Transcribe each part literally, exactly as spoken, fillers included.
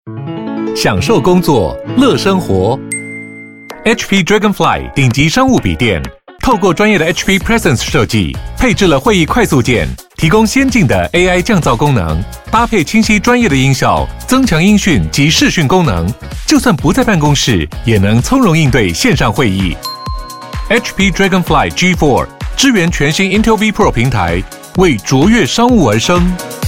享受工作，乐生活。H P Dragonfly 顶级商务笔电，透过专业的 H P Presence 设计，配置了会议快速键，提供先进的 A I 降噪功能，搭配清晰专业的音效，增强音讯及视讯功能，就算不在办公室，也能从容应对线上会议。H P Dragonfly G 四 支援全新 Intel V Pro 平台，为卓越商务而生。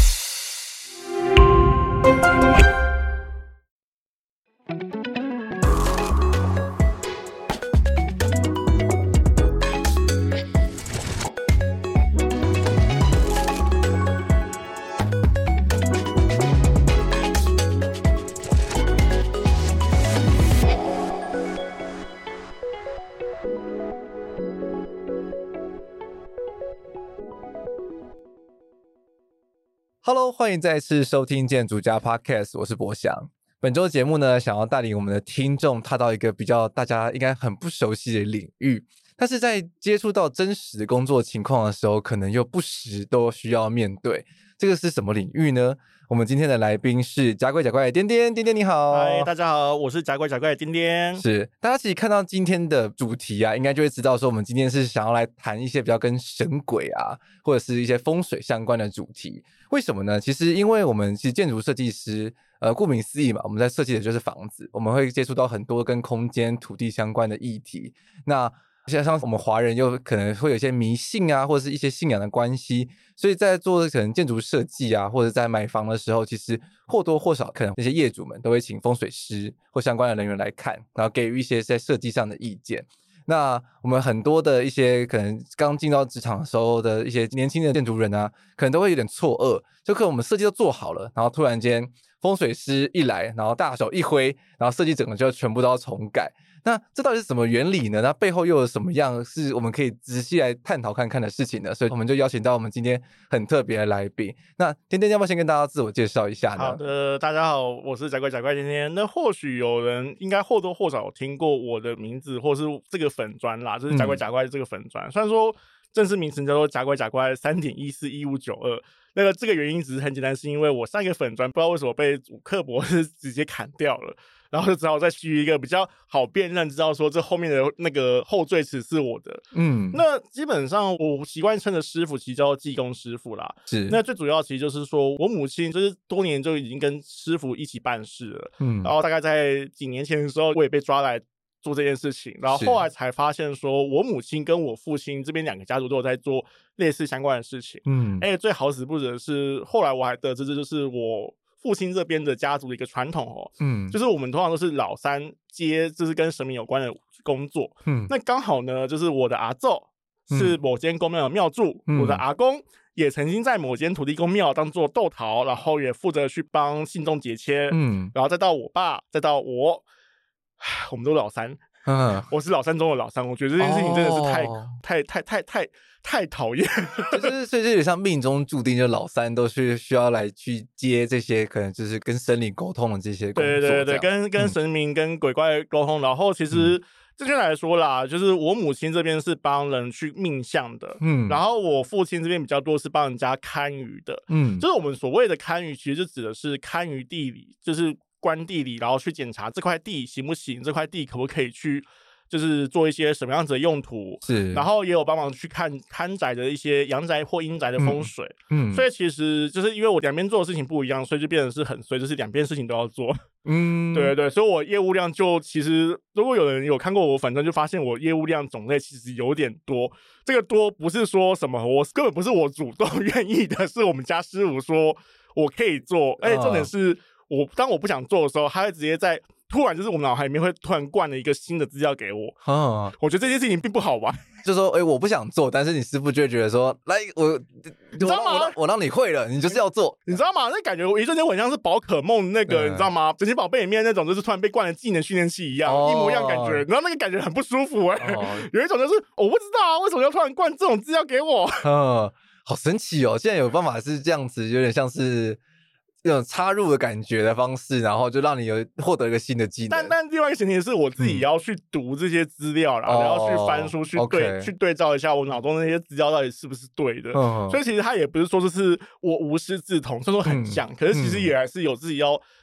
Hello， 欢迎再次收听建筑家 Podcast， 我是博翔。本周节目呢，想要带领我们的听众踏到一个比较大家应该很不熟悉的领域，但是在接触到真实的工作情况的时候，可能又不时都需要面对。这个是什么领域呢？我们今天的来宾是甲鬼甲怪的颠颠，颠颠你好。 嗨，大家好，我是甲鬼甲怪的颠颠。 是，大家其实看到今天的主题啊，应该就会知道说我们今天是想要来谈一些比较跟神鬼啊，或者是一些风水相关的主题。为什么呢？其实因为我们其实建筑设计师，呃，顾名思义嘛，我们在设计的就是房子，我们会接触到很多跟空间、土地相关的议题。那像我们华人又可能会有一些迷信啊，或者是一些信仰的关系，所以在做可能建筑设计啊，或者在买房的时候，其实或多或少可能那些业主们都会请风水师或相关的人员来看，然后给予一些在设计上的意见。那我们很多的一些可能刚进到职场的时候的一些年轻的建筑人啊，可能都会有点错愕，就可能我们设计都做好了，然后突然间风水师一来，然后大手一挥，然后设计整个就全部都要重改。那这到底是什么原理呢？那背后又有什么样是我们可以仔细来探讨看看的事情呢？所以我们就邀请到我们今天很特别的来宾。那颠颠要不要先跟大家自我介绍一下呢？ 好的，大家好，我是甲鬼甲怪颠颠。那或许有人应该或多或少有听过我的名字，或是这个粉专啦，就是甲鬼甲怪这个粉专。嗯、虽然说正式名称叫做甲鬼甲怪 三点一四一五九二， 那个这个原因只是很简单，是因为我上一个粉专不知道为什么被主客博士直接砍掉了。然后就只好再取一个比较好辨认，知道说这后面的那个后缀词是我的。嗯，那基本上我习惯称的师傅其实叫技工师傅啦。是，那最主要其实就是说我母亲就是多年就已经跟师傅一起办事了。嗯，然后大概在几年前的时候，我也被抓来做这件事情，然后后来才发现说我母亲跟我父亲这边两个家族都有在做类似相关的事情。嗯，而且最好死不死的是，后来我还得知这就是我父亲这边的家族的一个传统哦，嗯，就是我们通常都是老三接就是跟神明有关的工作，嗯，那刚好呢，就是我的阿祖是某间公庙的庙祝，嗯，我的阿公也曾经在某间土地公庙当做斗桃，然后也负责去帮信众解签，嗯，然后再到我爸，再到我，我们都老三。嗯，我是老三中的老三，我觉得这件事情真的是太、哦、太太太太太讨厌， 就是所以这有点像命中注定，就老三都是需要来去接这些可能就是跟神灵沟通的这些工作， 对对对，跟跟神明、嗯、跟鬼怪沟通。然后其实这边来说啦，就是我母亲这边是帮人去命相的，嗯，然后我父亲这边比较多是帮人家看舆的，嗯，就是我们所谓的看舆，其实就指的是看舆地理，就是观地理，然后去检查这块地行不行，这块地可不可以去就是做一些什么样子的用途，是，然后也有帮忙去看看宅的一些阳宅或阴宅的风水，嗯，嗯，所以其实就是因为我两边做的事情不一样，所以就变成是很衰，就是两边事情都要做，嗯，对对对，所以我业务量就其实如果有人有看过我反正就发现我业务量种类其实有点多，这个多不是说什么我根本不是我主动愿意的，是我们家师傅说我可以做，而且重点是我当我不想做的时候，他会直接在突然就是我们脑海里面会突然灌了一个新的资料给我，啊，我觉得这件事情并不好玩， 就说哎、欸，我不想做，但是你师傅就会觉得说，来我，你知道吗？我让我让你会了，你就是要做， 你知道吗？那感觉我一瞬间很像是宝可梦那个，嗯、你知道吗？神奇宝贝里面那种就是突然被灌了技能训练器一样，哦、一模一样感觉，然后那个感觉很不舒服哎、欸，哦、有一种就是我不知道啊，为什么要突然灌这种资料给我？ 嗯，好神奇哦！现在有办法是这样子，有点像是那种插入的感觉的方式，然后就让你有获得一个新的技能。 但但另外一个前提是我自己要去读这些资料啦，然后、哦、去翻书去对、okay. 去对照一下我脑中那些资料到底是不是对的。嗯、所以其实它也不是说就是我无师自通，虽然说很像、嗯，可是其实也还是有自己要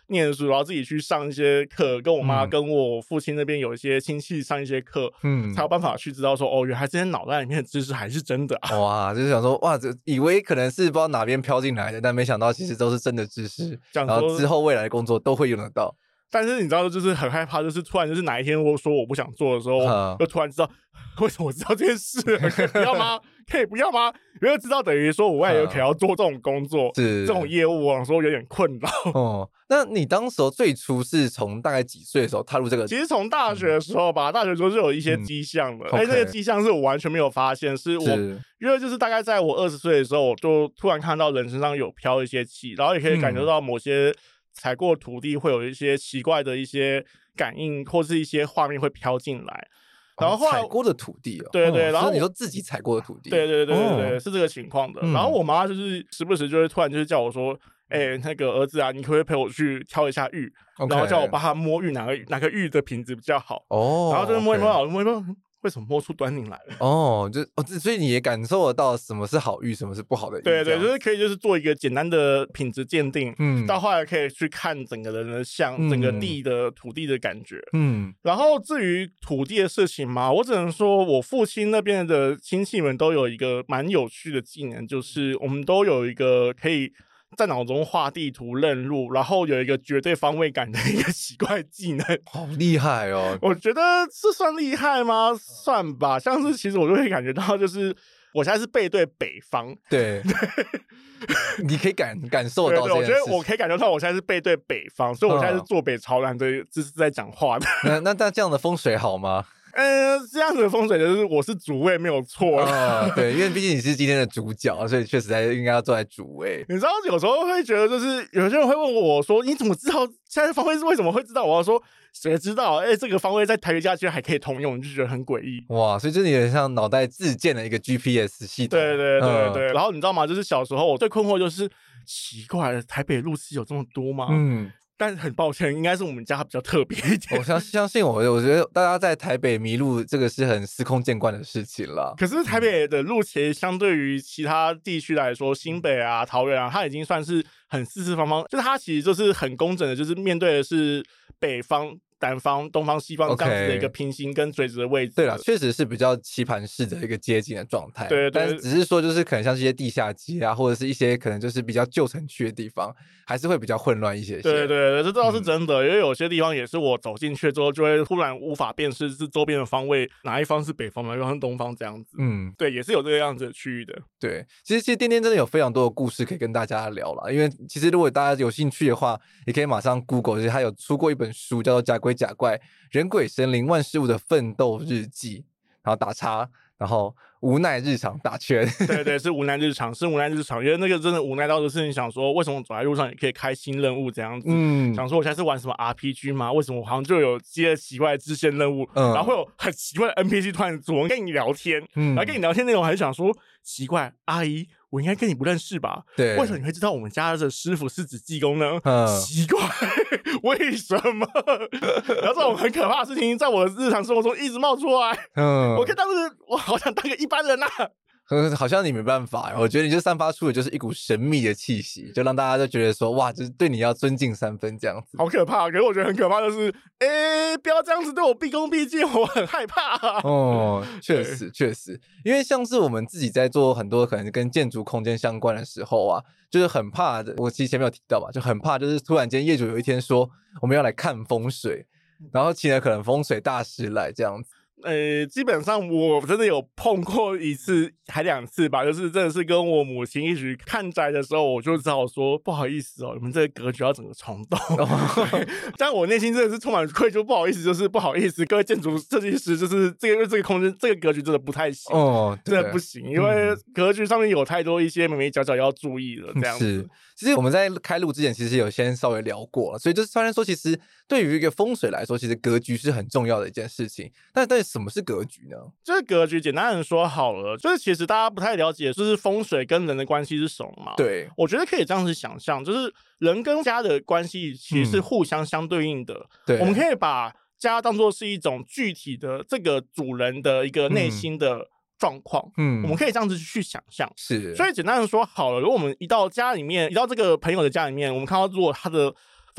念书，然后自己去上一些课，跟我妈、 嗯、 跟我父亲那边有一些亲戚上一些课，嗯，才有办法去知道说，哦，原来这些脑袋里面的知识还是真的啊！ 哇，就是想说，哇，这以为可能是不知道哪边飘进来的，但没想到其实都是真的知识，然后之后未来的工作都会用得到。 但是你知道，就是很害怕，就是突然就是哪一天我说我不想做的时候，就突然知道为什么我知道这件事，可以不要吗？可以不要吗？因为知道等于说我未来有可能要做这种工作，是这种业务，我说有点困扰。 哦，那你当时候最初是从大概几岁的时候踏入这个？ 其实从大学的时候吧，嗯、大学的时候就有一些迹象了，哎、嗯，那个迹象是我完全没有发现，是我是因为就是大概在我二十岁的时候，我就突然看到人身上有飘一些气，然后也可以感觉到某些。踩过土地会有一些奇怪的一些感应，或是一些画面会飘进来。然后后来、 哦、踩过的土地哦， 对对， 哦、 然后你说自己踩过的土地， 对对对对对，哦、是这个情况的。然后我妈就是时不时就会突然就是叫我说：“哎、欸，那个儿子啊，你可不可以陪我去挑一下玉？” okay. 然后叫我帮他摸玉，哪个哪个玉的品质比较好。哦，然后就是摸一摸， okay. 摸一摸。为什么摸出端倪来了？ 哦，就哦，所以你也感受得到什么是好玉，什么是不好的玉。 对对，就是可以就是做一个简单的品质鉴定，嗯，到后来可以去看整个人的像、嗯、整个地的土地的感觉，嗯。然后至于土地的事情嘛，我只能说我父亲那边的亲戚们都有一个蛮有趣的技能，就是我们都有一个可以在脑中画地图认路，然后有一个绝对方位感的一个奇怪技能， 好厉害哦！ 我觉得是算厉害吗？算吧，像是其实我就会感觉到，就是我现在是背对北方， 对，你可以感感受到这件事情。 对对，我觉得我可以感觉到我现在是背对北方，所以我现在是坐北朝南的姿势在讲话的。 那那那这样的风水好吗？ 呃，这样子的风水就是我是主位没有错啊、哦，对，因为毕竟你是今天的主角，所以确实在应该要坐在主位。 你知道，有时候会觉得，就是有些人会问我说：“你怎么知道现在方位是为什么会知道？”我要说：“谁知道？哎、欸，这个方位在台北家居然还可以通用，你就觉得很诡异。” 哇，所以这有点像脑袋自建的一个 G P S 系统。 对对对对、嗯。然后你知道吗？就是小时候我最困惑就是奇怪了，台北路是有这么多吗？嗯。但很抱歉，应该是我们家比较特别一点。 我相相信我，我觉得大家在台北迷路，这个是很司空见惯的事情啦。 可是台北的路其实相对于其他地区来说，新北啊、桃园啊，它已经算是很四四方方，就是它其实就是很工整的，就是面对的是北方、南方、东方、西方这样子的一个平行跟垂直的位置。 对啦，确实是比较棋盘式的一个接近的状态。 对, 对对， 但是只是说，就是可能像是一些地下街啊，或者是一些可能就是比较旧城区的地方，还是会比较混乱一些些。 对对对，这倒是真的、嗯，因为有些地方也是我走进去之后，就会突然无法辨识是周边的方位哪一方是北方，哪一方是东方这样子。嗯，对，也是有这个样子的区域的。 对，其实其实颠颠真的有非常多的故事可以跟大家聊啦，因为其实如果大家有兴趣的话，也可以马上 Google， 就是他有出过一本书叫做《假鬼假怪：人鬼神灵万事物的奋斗日记》，然后打叉，然后无奈日常打圈。 对对，是无奈日常，是无奈日常，因为那个真的无奈到的是你想说，为什么走在路上也可以开新任务这样子？嗯，想说我现在是玩什么 R P G 吗？为什么我好像就有接奇怪的支线任务、嗯，然后会有很奇怪的 N P C 突然主动跟你聊天，嗯，然后跟你聊天内容还是想说，奇怪，阿姨。我应该跟你不认识吧？对，为什么你会知道我们家的师傅是指济公呢？嗯，奇怪，为什么？然后这种很可怕的事情，在我的日常生活中一直冒出来。嗯，我可以当时，我好想当个一般人啊。 嗯，好像你没办法，我觉得你就散发出的就是一股神秘的气息，就让大家就觉得说，哇，就是对你要尊敬三分这样子。 好可怕！可是我觉得很可怕，就是哎、欸，不要这样子对我毕恭毕敬，我很害怕、啊。 哦，确实确实，因为像是我们自己在做很多可能跟建筑空间相关的时候啊，就是很怕的。我其实前面有提到吧，就很怕，就是突然间业主有一天说我们要来看风水，然后请了可能风水大师来这样子。 呃，基本上我真的有碰过一次还两次吧，就是真的是跟我母亲一起看宅的时候，我就只好说不好意思哦，你们这个格局要整个重动。但我内心真的是充满愧疚，不好意思，就是不好意思，各位建筑设计师，就是这个这个空间这个格局真的不太行哦，真的不行，因为格局上面有太多一些眉眉角角要注意了，这样子。 是，其实我们在开录之前，其实有先稍微聊过了，所以就是虽然说，其实对于一个风水来说，其实格局是很重要的一件事情，但但什么是格局呢？ 就是格局，简单的说好了，就是其实大家不太了解，就是风水跟人的关系是什么嘛？ 对， 我觉得可以这样子想象，就是人跟家的关系其实是互相相对应的。对、嗯，我们可以把家当作是一种具体的这个主人的一个内心的状况。嗯，我们可以这样子去想象。是，所以简单的说好了，如果我们一到家里面，一到这个朋友的家里面，我们看到如果他的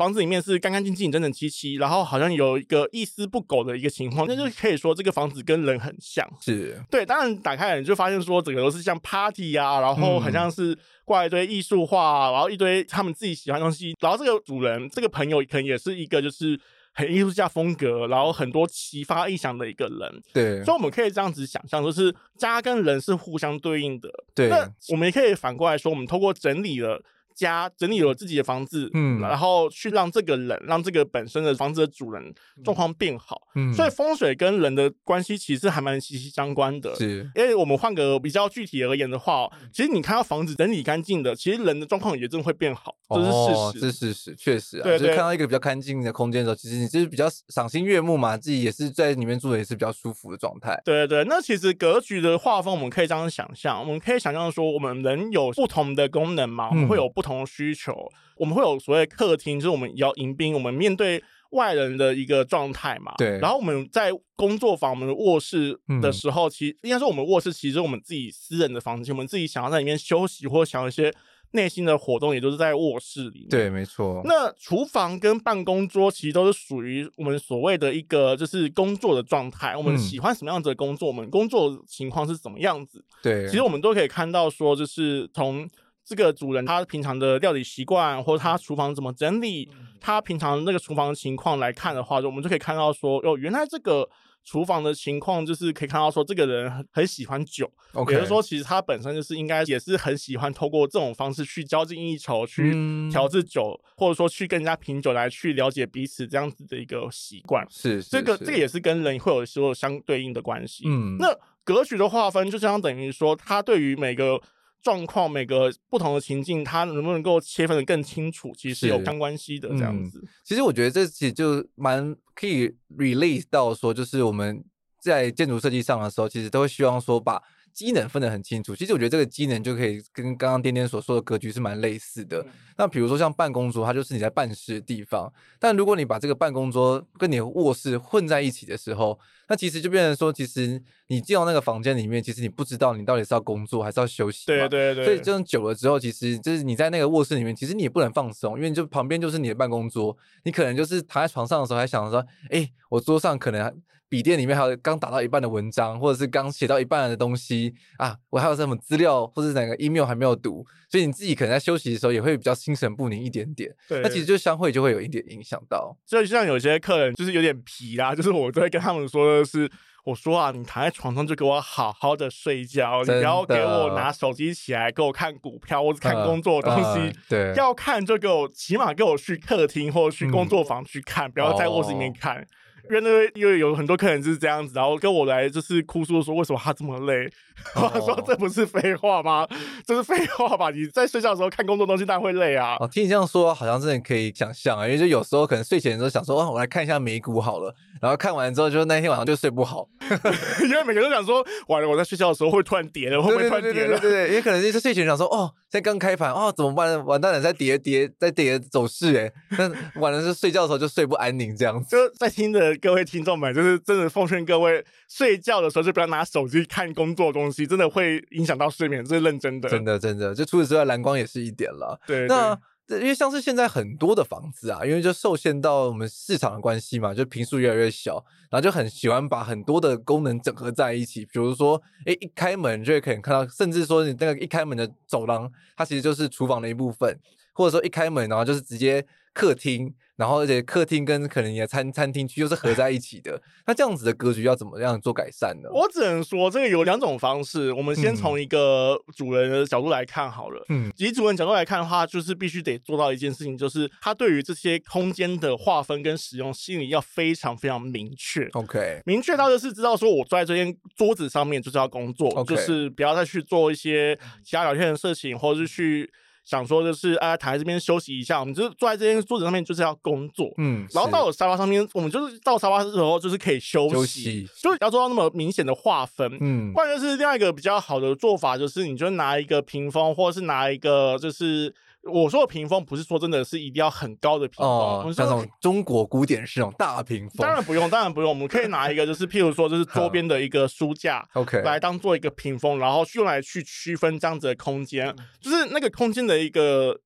房子里面是干干净净整整齐齐，然后好像有一个一丝不苟的一个情况，那就可以说这个房子跟人很像。 是对，当然打开来你就发现说整个都是像 party 啊，然后很像是挂一堆艺术画、啊、然后一堆他们自己喜欢的东西，然后这个主人这个朋友可能也是一个就是很艺术家风格，然后很多启发意想的一个人。 对， 所以我们可以这样子想象，就是家跟人是互相对应的。 对， 那我们也可以反过来说，我们透过整理了家，整理了自己的房子，嗯，然后去让这个人，让这个本身的房子的主人状况变好。嗯，所以风水跟人的关系其实还蛮息息相关的。 是， 因为我们换个比较具体而言的话，其实你看到房子整理干净的，其实人的状况也真的会变好，这是事实。 哦，这是事实，确实啊。 对对， 就是看到一个比较干净的空间的时候，其实你就是比较赏心悦目嘛，自己也是在里面住的也是比较舒服的状态。 对对对，那其实格局的划分，我们可以这样想象，我们可以想象说，我们人有不同的功能嘛，我们会有不同的需求。嗯，我们会有所谓客厅，就是我们要迎宾，我们面对外人的一个状态嘛。 对。 然后我们在工作坊、我们的卧室的时候，嗯、其实应该说我们卧室其实是我们自己私人的房间，我们自己想要在里面休息或想要一些内心的活动，也都是在卧室里面。 对，没错。 那厨房跟办公桌其实都是属于我们所谓的一个就是工作的状态，我们喜欢什么样子的工作，嗯、我们工作情况是怎么样子。 对。 其实我们都可以看到说，就是从这个主人他平常的料理习惯，或者他厨房怎么整理，他平常那个厨房的情况来看的话，我们就可以看到说，哦，原来这个厨房的情况就是可以看到说，这个人很很喜欢酒， okay. 也就是说，其实他本身就是应该也是很喜欢透过这种方式去交际应酬，去调制酒，嗯、或者说去跟人家品酒来去了解彼此这样子的一个习惯。 是，是， 这个这个也是跟人会有时候相对应的关系。嗯，那格局的划分就相等于说，他对于每个状况每个不同的情境，它能不能够切分得更清楚，其实是有相关系的这样子。 嗯、其实我觉得这其实就蛮可以 relate 到说，就是我们在建筑设计上的时候，其实都会希望说把机能分得很清楚。其实我觉得这个机能就可以跟刚刚颠颠所说的格局是蛮类似的。嗯、那比如说像办公桌，它就是你在办事的地方，但如果你把这个办公桌跟你的卧室混在一起的时候，那其实就变成说，其实你进到那个房间里面，其实你不知道你到底是要工作还是要休息嘛。 对对对。 所以这样久了之后，其实就是你在那个卧室里面，其实你也不能放松，因为你就旁边就是你的办公桌，你可能就是躺在床上的时候还想说，哎，我桌上可能笔电里面还有刚打到一半的文章，或者是刚写到一半的东西啊，我还有什么资料或者哪个 email 还没有读，所以你自己可能在休息的时候也会比较心神不宁一点点。 对， 那其实就相会就会有一点影响到。 所以像有些客人就是有点皮啦，就是我都会跟他们说的是，我说啊，你躺在床上就给我好好的睡觉，你不要给我拿手机起来给我看股票或者看工作的东西。呃呃、对，要看就给我起码给我去客厅或者去工作坊去看，嗯、不要在卧室里面看。哦，因为因为有很多客人就是这样子，然后跟我来就是哭诉说为什么他这么累。我、oh. 说这不是废话吗？这是废话吧？你在睡觉的时候看工作东西当然会累啊。 哦，听你这样说好像真的可以想象啊，因为就有时候可能睡前的时候想说，哦，我来看一下美股好了，然后看完之后就那天晚上就睡不好。 因为每个人都想说，完了我在睡觉的时候会突然跌了，会不会突然跌了？ 对对对对对，因为可能就是睡前想说，哦，现在刚开盘，哦，怎么办？完蛋了，在跌跌在跌走势哎，那完了是睡觉的时候就睡不安宁这样子。 就在听的各位听众们，就是真的奉劝各位，睡觉的时候就不要拿手机看工作的东西，真的会影响到睡眠，这是认真的。 真的真的，就除此之外，蓝光也是一点了。 对， 那因为像是现在很多的房子啊，因为就受限到我们市场的关系嘛，就坪数越来越小，然后就很喜欢把很多的功能整合在一起。比如说，哎，一开门就会可以看到，甚至说你那个一开门的走廊，它其实就是厨房的一部分，或者说一开门然后就是直接客厅。然后而且客厅跟可能你的餐餐厅区又是合在一起的，那这样子的格局要怎么样做改善呢？ 我只能说这个有两种方式，我们先从一个主人的角度来看好了。嗯，以主人角度来看的话，就是必须得做到一件事情，就是他对于这些空间的划分跟使用心理要非常非常明确。 OK， 明确到就是知道说我坐在这间桌子上面就是要工作， okay. 就是不要再去做一些其他聊天的事情，或者是去想说就是啊躺在这边休息一下，我们就是坐在这间桌子上面就是要工作，嗯，然后到了沙发上面，我们就是到沙发的时候就是可以休息，休息就是要做到那么明显的划分，嗯，或者就是另外一个比较好的做法，就是你就拿一个屏风，或者是拿一个就是我说的屏风不是说真的是一定要很高的屏风， 哦，像那种中国古典式那种大屏风， 当然不用，当然不用，我们可以拿一个就是譬如说就是桌边的一个书架，OK， 来当做一个屏风，然后用来去区分这样子的空间，就是那个空间的一个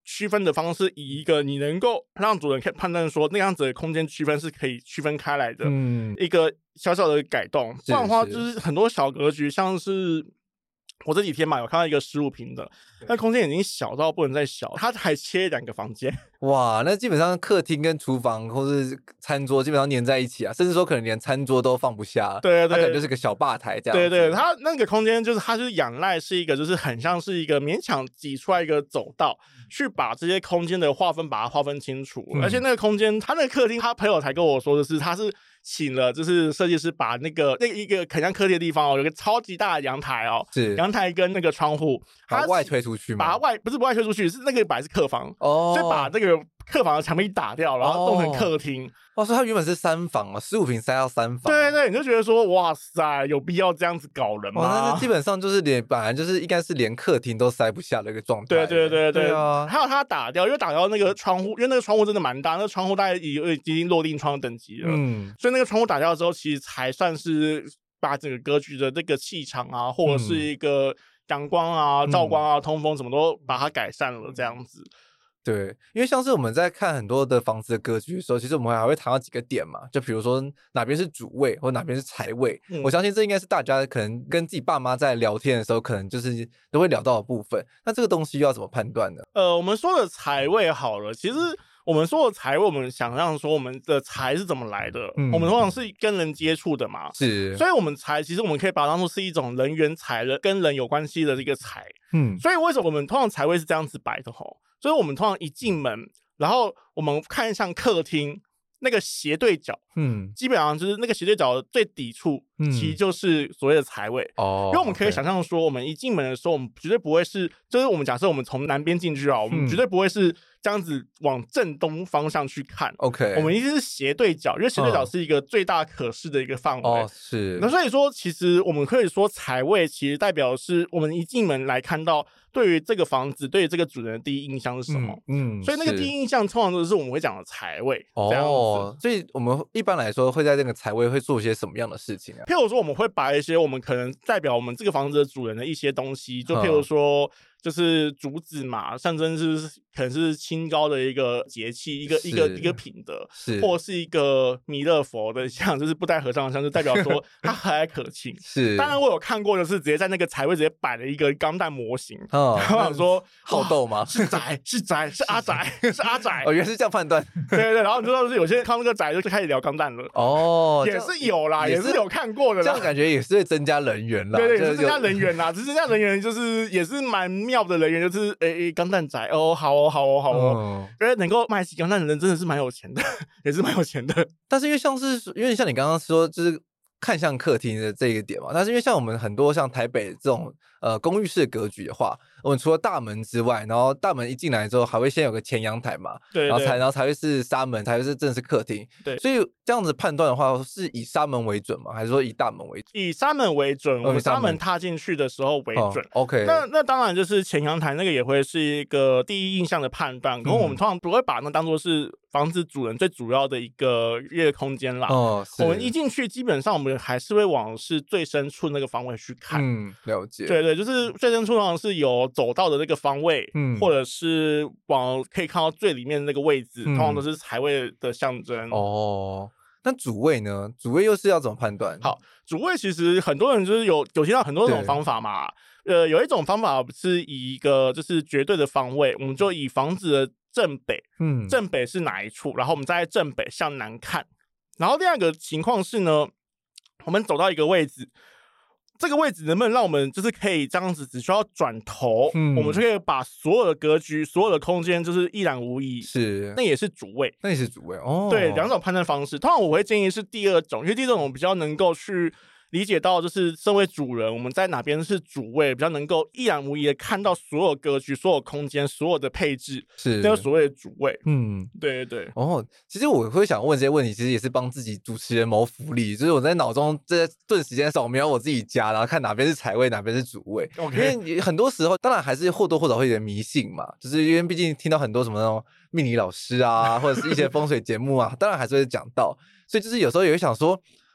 区分的方式以一个你能够让主人可以判断说那样子的空间区分是可以区分开来的一个小小的改动，不然的话就是很多小格局，像是我这几天嘛有看到一个十五平的，那空间已经小到不能再小，它还切两个房间。 哇，那基本上客厅跟厨房或是餐桌基本上粘在一起啊，甚至说可能连餐桌都放不下。 对对对， 它可能就是个小吧台这样。 对对，它那个空间就是它就是仰赖是一个就是很像是一个勉强挤出来一个走道，去把这些空间的划分把它划分清楚。嗯、而且那个空间，他那个客厅，他朋友才跟我说的是，他是请了就是设计师把那个那一个很像客厅的地方哦，有个超级大的阳台哦， 是阳台跟那个窗户， 把外推出去吗？ 把它外不是不外推出去，是那个本来是客房哦，所以把那个客房的墙壁打掉，然后弄成客厅。 哦，所以它原本是三房啊，十五平塞到三房。 对对对，你就觉得说，哇塞，有必要这样子搞人吗？ 哦，那基本上就是连本来就是应该是连客厅都塞不下的一个状态。 对对对 对, 对啊， 还有它打掉，因为打掉那个窗户，因为那个窗户真的蛮大，那个窗户大概已已经落定窗等级了，嗯，所以那个窗户打掉之后，其实才算是把整个格局的这个气场啊，或者是一个阳光啊、照光啊、通风什么都把它改善了，这样子。 对，因为像是我们在看很多的房子的格局的时候，其实我们还会谈到几个点嘛，就比如说哪边是主位或哪边是财位、嗯、我相信这应该是大家可能跟自己爸妈在聊天的时候可能就是都会聊到的部分。那这个东西要怎么判断呢？ 呃，我们说的财位好了，其实我们说的财位，我们想象说我们的财是怎么来的、嗯、我们通常是跟人接触的嘛， 是， 所以我们财其实我们可以把它当作是一种人缘财，跟人有关系的这个财。嗯，所以为什么我们通常财位是这样子摆的吼？所以我们通常一进门，然后我们看向客厅那个斜对角，嗯，基本上就是那个斜对角的最底处，嗯，其实就是所谓的财位哦。因为我们可以想象说，我们一进门的时候，我们绝对不会是，就是我们假设我们从南边进去啊，我们绝对不会是这样子往正东方向去看 ，OK， 我们一定是斜对角，因为斜对角是一个最大可视的一个范围、 哦，是。 那所以说，其实我们可以说财位其实代表的是我们一进门来看到。对于这个房子，对于这个主人的第一印象是什么？嗯，嗯所以那个第一印象通常都是我们会讲的财位， 哦， 这样子。 所以我们一般来说会在这个财位会做些什么样的事情啊？ 譬如说，我们会摆一些我们可能代表我们这个房子的主人的一些东西，就譬如说。就是竹子嘛，象征是可能是清高的一个节气，一个一个一个品德，是或是一个弥勒佛的像，就是布袋和尚的像，就代表说他和蔼可亲。 是， 当然我有看过的是直接在那个财位直接摆了一个钢弹模型，哦、然后想说好逗吗？ 是宅是宅是阿宅是阿宅， 哦，原来是这样判断。 对对对，然后你知道是有些看那个宅就开始聊钢弹了，哦，也是有啦，也是有看过的啦， 这样感觉也是会增加人缘啦， 对对，也是增加人缘啦，只是增加人缘就是也是蛮妙的人缘，就是。诶诶，钢弹仔哦，好哦，好哦，好哦，因为、嗯、能够卖起钢弹的人真的是蛮有钱的，也是蛮有钱的。 但是因为像是，因为像你刚刚说，就是看向客厅的这一点嘛，但是因为像我们很多像台北这种呃公寓式的格局的话，我们除了大门之外，然后大门一进来之后，还会先有个前阳台嘛， 对， 然后才然后才会是纱门，才会是正式客厅。 对， 所以这样子判断的话，是以纱门为准吗？还是说以大门为准？ 以纱门为准，我们纱门踏进去的时候为准。 哦、OK， 那那当然就是前阳台那个也会是一个第一印象的判断，可是我们通常不会把那当作是房子主人最主要的一个一个空间啦。哦，我们一进去，基本上我们还是会往是最深处那个方位去看。 嗯，了解。 对对，就是最深处上是有走道的那个方位，嗯，或者是往可以看到最里面的那个位置，嗯、通常都是财位的象征。 哦，那主位呢？主位又是要怎么判断？ 好，主位其实很多人就是有有听到很多种方法嘛。呃，有一种方法是以一个就是绝对的方位，我们就以房子的正北，嗯，正北是哪一处，然后我们再在正北向南看。然后第二个情况是呢，我们走到一个位置。这个位置能不能让我们就是可以这样子，只需要转头，嗯、我们就可以把所有的格局、所有的空间就是一览无遗。 是， 那也是主位， 那也是主位哦。 对，两种判断方式，通常我会建议是第二种，因为第二种比较能够去理解到，就是身为主人，我们在哪边是主位，比较能够一览无遗的看到所有格局、所有空间、所有的配置， 是那个所谓的主位。嗯，对对对。 哦，其实我会想问这些问题，其实也是帮自己主持人谋福利，就是我在脑中这顿时间扫描我自己家，然后看哪边是财位，哪边是主位。Okay. 因为很多时候，当然还是或多或少会有点迷信嘛，就是因为毕竟听到很多什么那种命理老师啊，或者是一些风水节目啊，当然还是会讲到，所以就是有时候也会想说。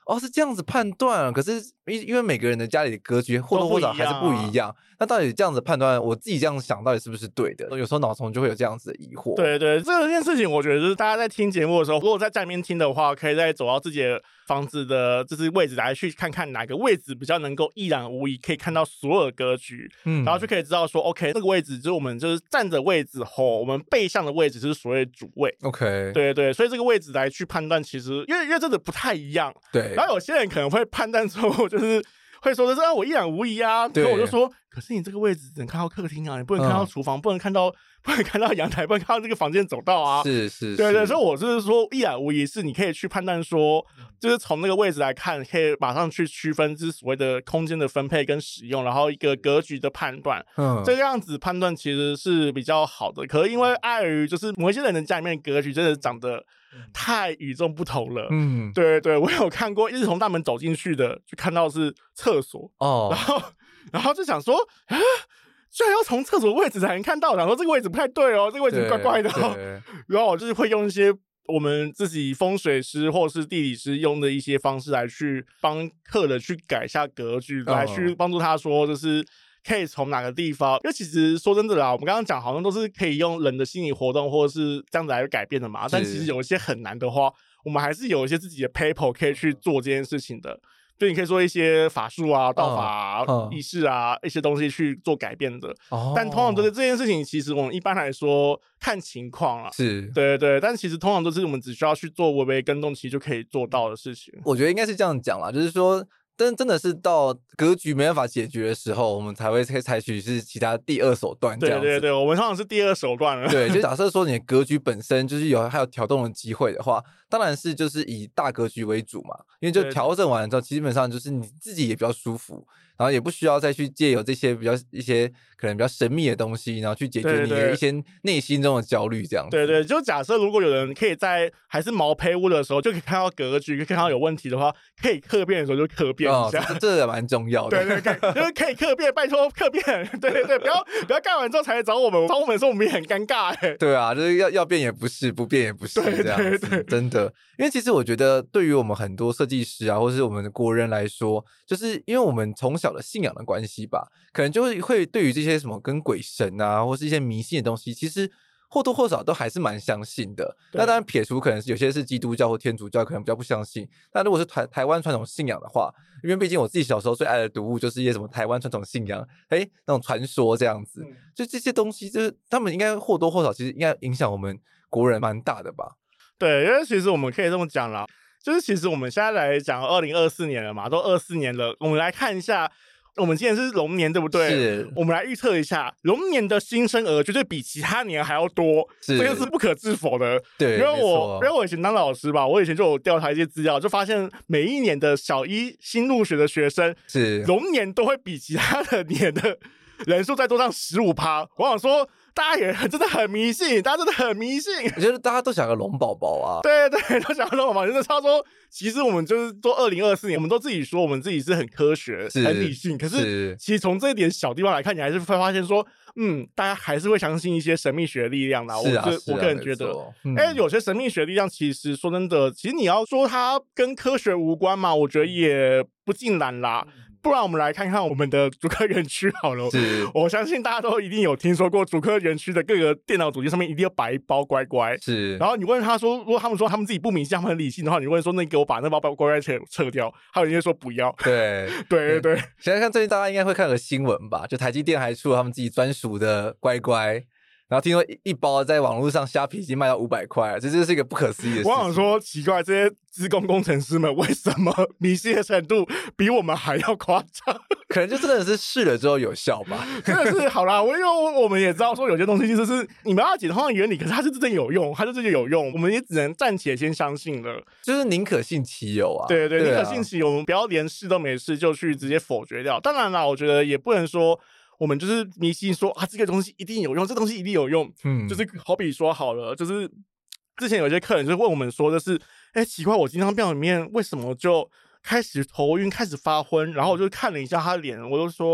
哦，是这样子判断啊。可是因因为每个人的家里的格局或多或少还是不一样，那到底这样子判断，我自己这样想到底是不是对的？有时候脑中就会有这样子的疑惑。 对对，这件事情我觉得就是大家在听节目的时候，如果在家里面听的话，可以再走到自己的房子的就是位置来去看看哪个位置比较能够一览无遗，可以看到所有的格局，嗯，然后就可以知道说 OK 那个位置就是我们就是站着位置后，我们背向的位置就是所谓的主位。 OK， 对对，所以这个位置来去判断，其实因为因为真的不太一样。 对， 然后有些人可能会判断说就是会说的是啊，我一览无遗啊，可我就说，可是你这个位置只能看到客厅啊，你不能看到厨房，嗯、不能看到不能看到阳台，不能看到这个房间走道啊。 是是是， 对对，所以我就是说一览无遗是你可以去判断说，就是从那个位置来看，可以马上去区分就是所谓的空间的分配跟使用，然后一个格局的判断。嗯，这个样子判断其实是比较好的。可是因为碍于就是某一些人的家里面的格局真的长得太与众不同了。嗯，对对，我有看过一直从大门走进去的，就看到是厕所哦，然后然后就想说啊，居然要从厕所位置才能看到，想说这个位置不太对哦，这个位置怪怪的哦。然后我就是会用一些我们自己风水师或是地理师用的一些方式来去帮客人去改一下格局，哦、来去帮助他说就是可以从哪个地方，因为其实说真的啦，我们刚刚讲好像都是可以用人的心理活动或者是这样子来改变的嘛，但其实有一些很难的话，我们还是有一些自己的 paper 可以去做这件事情的。就你可以说一些法术啊、道法啊、哦、仪式啊一些东西去做改变的。哦、但通常都是这件事情，其实我们一般来说看情况啦， 是对对对，但其实通常都是我们只需要去做微微跟动，其实就可以做到的事情。 我觉得应该是这样讲啦，就是说。但真的是到格局没办法解决的时候，我们才会采取是其他第二手段这样子。 对对对，我们通常是第二手段了。 对，就假设说你的格局本身就是有还有调动的机会的话，当然是就是以大格局为主嘛，因为就调整完之后，基本上就是你自己也比较舒服，然后也不需要再去借由这些比较一些可能比较神秘的东西，然后去解决你的一些内心中的焦虑这样子。 对对，就假设如果有人可以在还是毛坯屋的时候就可以看到格局，可以看到有问题的话，可以客变的时候就客变一下， 哦、这这蛮重要的。 对对对，就是可以客变，拜托客变。对对对，不要不要干完之后才来找我们，找我们的时候我们也很尴尬哎。 对啊，就是要要变也不是，不变也不是，这样子。对对对，真的，因为其实我觉得对于我们很多设计师啊，或是我们的国人来说，就是因为我们从小的信仰的关系吧，可能就会会对于这些什么跟鬼神啊，或是一些迷信的东西，其实或多或少都还是蛮相信的。那当然撇除可能有些是基督教或天主教可能比较不相信，那如果是台台湾传统信仰的话，因为毕竟我自己小时候最爱的读物就是一些什么台湾传统信仰，哎，那种传说这样子，就这些东西就是他们应该或多或少其实应该影响我们国人蛮大的吧。 对，因为其实我们可以这么讲啦，就是其实我们现在来讲二零二四年了嘛，都二四年了，我们来看一下，我们今年是龙年对不对？是。我们来预测一下，龙年的新生儿绝对比其他年还要多，这个是不可置否的。 对， 因为我因为我以前当老师吧，我以前就有调查一些资料，就发现每一年的小一新入学的学生，是龙年都会比其他的年的人数再多上 百分之十五。 我想说大家也真的很迷信，大家真的很迷信。 我觉得大家都想个龙宝宝啊， 对对，都想个龙宝宝。就是他说，其实我们就是做二零二四年，我们都自己说我们自己是很科学、很理性。可是其实从这一点小地方来看，你还是会发现说，嗯，大家还是会相信一些神秘学的力量啦。 是啊， 我是啊， 我个人觉得，哎、 嗯， 有些神秘学力量，其实说真的，其实你要说它跟科学无关嘛，我觉得也不尽然啦。不然我们来看看我们的竹科园区好了。 是， 我相信大家都一定有听说过，竹科园区的各个电脑主机上面一定要摆一包乖乖。 是， 然后你问他说，如果他们说他们自己不迷信，他们很理性的话，你问说，那你给我把那包乖乖撤撤掉，他们就会说不要。 对对对对。 现在看最近大家应该会看个新闻吧，就台积电还出了他们自己专属的乖乖。然后听说一包在网络上虾皮已经卖到五百块，这就是一个不可思议的事情。 我想说，奇怪，这些资工工程师们为什么迷信的程度比我们还要夸张？ 可能就真的是试了之后有效吧。 真的是好啦，我因为我们也知道说有些东西就是你们要解通的原理，可是它是真的有用，它就真的有用，我们也只能暂且先相信了。 就是宁可信其有啊。 对对对，宁可信其有，我们不要连试都没试就去直接否决掉。当然啦，我觉得也不能说。我们就是迷信说啊，这个东西一定有用，这东西一定有用。嗯，就是好比说好了，就是之前有些客人就问我们说，就是哎，奇怪，我金刚庙里面为什么就开始头晕，开始发昏？然后我就看了一下他脸，我就说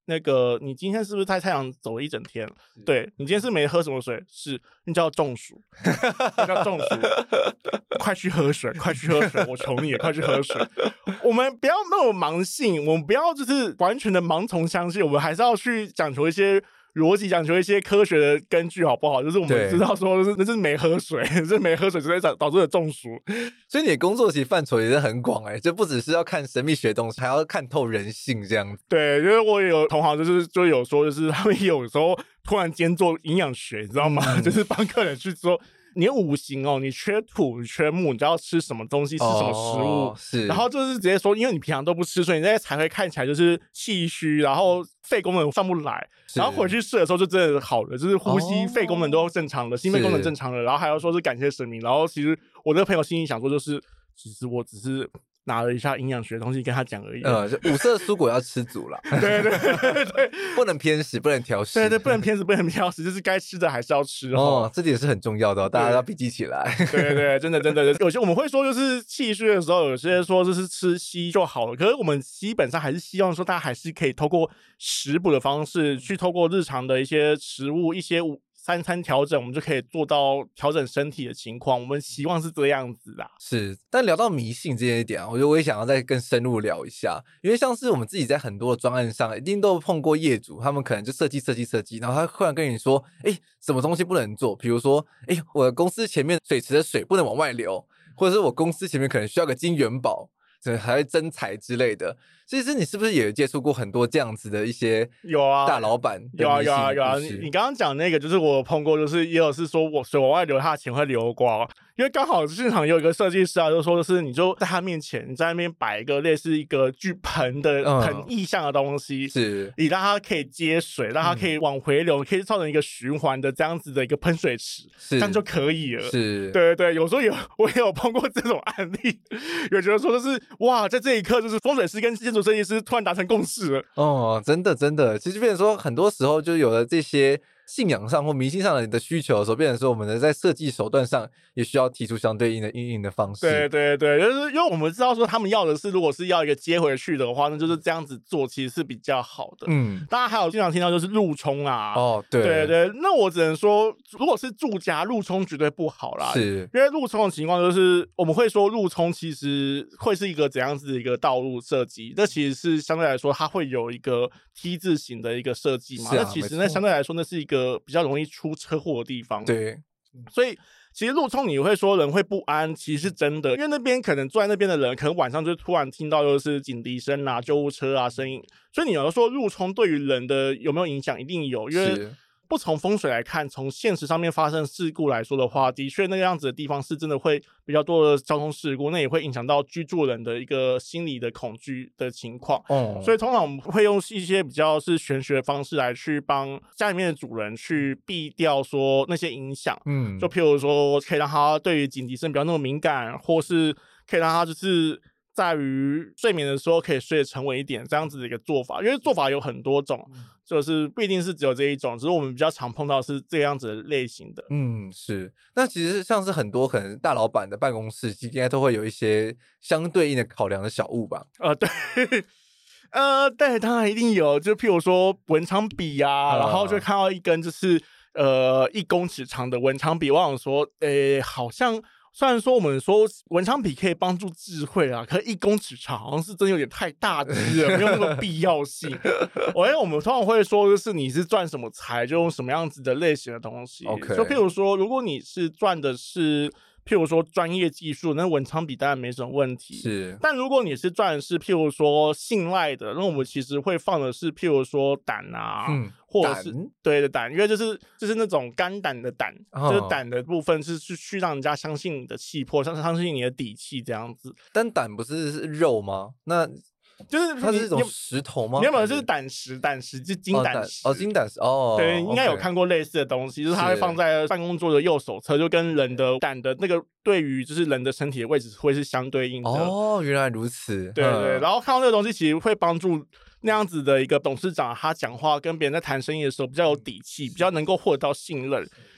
那个你今天是不是在太阳走了一整天？对，你今天是没喝什么水，是你叫中暑，你叫中暑，快去喝水，快去喝水，我求你了，快去喝水。我们不要那么盲信，我们不要就是完全的盲从相信，我们还是要去讲求一些逻辑，讲求一些科学的根据，好不好？就是我们知道说，那是没喝水，是没喝水直接导致了中暑。 所以你的工作其实范畴也是很广哎、欸，就不只是要看神秘学的东西，还要看透人性这样子。 对，因为我也有同行，就是就有说，就是他们有时候突然间做营养学，你知道吗？嗯、就是帮客人去说。你的五行哦，你缺土，你缺木，你就要吃什么东西，吃什么食物， 哦、是。 然后就是直接说，因为你平常都不吃，所以你那些才会看起来就是气虚，然后肺功能上不来，然后回去试的时候就真的好了，就是呼吸、哦、肺功能都正常了，心肺功能正常了，然后还要说是感谢神明，然后其实我这个朋友心里想说就是，其实我只是。拿了一下营养学的东西跟他讲而已。 呃，就五色蔬果要吃足啦。 对对对对， 不能偏食，不能挑食。 对对，不能偏食，不能挑食，就是该吃的还是要吃哦。 哦，这点是很重要的、哦，大家要笔记起来。 对对对，真的真的，有些我们会说，就是气虚的时候，有些说就是吃西就好了。可是我们基本上还是希望说，大家还是可以透过食补的方式，去透过日常的一些食物、一些三餐调整，我们就可以做到调整身体的情况。我们希望是这样子的。 是，但聊到迷信这一点啊，我觉得我也想要再更深入聊一下，因为像是我们自己在很多的专案上，一定都碰过业主，他们可能就设计设计设计，然后他忽然跟你说，哎，什么东西不能做？比如说，哎，我的公司前面水池的水不能往外流，或者是我公司前面可能需要个金元宝。还会增财之类的，其实你是不是也接触过很多这样子的一些有啊大老板？ 有啊有啊有啊！你你刚刚讲那个，就是我碰过，就是也有是说我水往外流，他的钱会流光。因为刚好现场有一个设计师啊，就说的是，你就在他面前，你在那边摆一个类似一个巨盆的盆意象的东西， 嗯、是你让它可以接水，让它可以往回流，嗯、可以造成一个循环的这样子的一个喷水池，这样就可以了。 是， 对对对，有时候有我也有碰过这种案例，有觉得说就是哇，在这一刻就是风水师跟建筑设计师突然达成共识了。 哦，真的真的，其实变成说很多时候就有了这些。信仰上或迷信上的你的需求的时候，变成说我们的在设计手段上也需要提出相对应的因应的方式。 对对对，就是因为我们知道说他们要的是，如果是要一个接回去的话，那就是这样子做其实是比较好的。嗯，当然还有经常听到就是路冲啊。 哦，对对对，那我只能说，如果是住家路冲绝对不好啦， 是因为路冲的情况就是我们会说路冲其实会是一个怎样子的一个道路设计，那其实是相对来说它会有一个 T 字形的一个设计嘛，啊、那其实那相对来说那是一个。个比较容易出车祸的地方， 对， 所以其实路冲你会说人会不安，其实是真的，因为那边可能坐在那边的人，可能晚上就突然听到就是警笛声啊、救护车啊声音，所以你有的说路冲对于人的有没有影响，一定有，因为不从风水来看，从现实上面发生事故来说的话，的确那个样子的地方是真的会比较多的交通事故，那也会影响到居住人的一个心理的恐惧的情况。哦，所以通常我们会用一些比较是玄学的方式来去帮家里面的主人去避掉说那些影响。嗯，就譬如说可以让他对于警笛声比较那么敏感，或是可以让他就是在于睡眠的时候可以睡得沉稳一点，这样子的一个做法，因为做法有很多种，就是不一定是只有这一种，只是我们比较常碰到是这样子的类型的。 嗯，是。那其实像是很多可能大老板的办公室，应该都会有一些相对应的考量的小物吧？ 呃，对。呃，对，当然一定有，就譬如说文昌笔啊，呃、然后就看到一根就是呃一公尺长的文昌笔，我想说，诶，好像。虽然说我们说文昌笔可以帮助智慧啊，可是一公尺长好像是真的有点太大只了，没有那个必要性。我因为我们通常会说，就是你是赚什么财，就用什么样子的类型的东西。 Okay. 就譬如说，如果你是赚的是，譬如说专业技术，那文昌笔当然没什么问题。 是， 但如果你是赚的是譬如说信赖的，那我们其实会放的是譬如说胆啊。嗯，或者是对的胆，因为就是就是那种肝胆的胆，哦、就是胆的部分是去去让人家相信你的气魄，相相信你的底气这样子。 但胆不是肉吗？那就是它是一种石头吗？ 你有没有就是胆石？胆石就金胆石哦，金胆石哦， 对，应该有看过类似的东西， okay. 就是它会放在办公桌的右手侧，就跟人的胆的那个对于就是人的身体的位置会是相对应的。 哦，原来如此。 对 对, 对，然后看到那个东西，其实会帮助。那样子的一个董事长，他讲话跟别人在谈生意的时候比较有底气，比较能够获得到信任。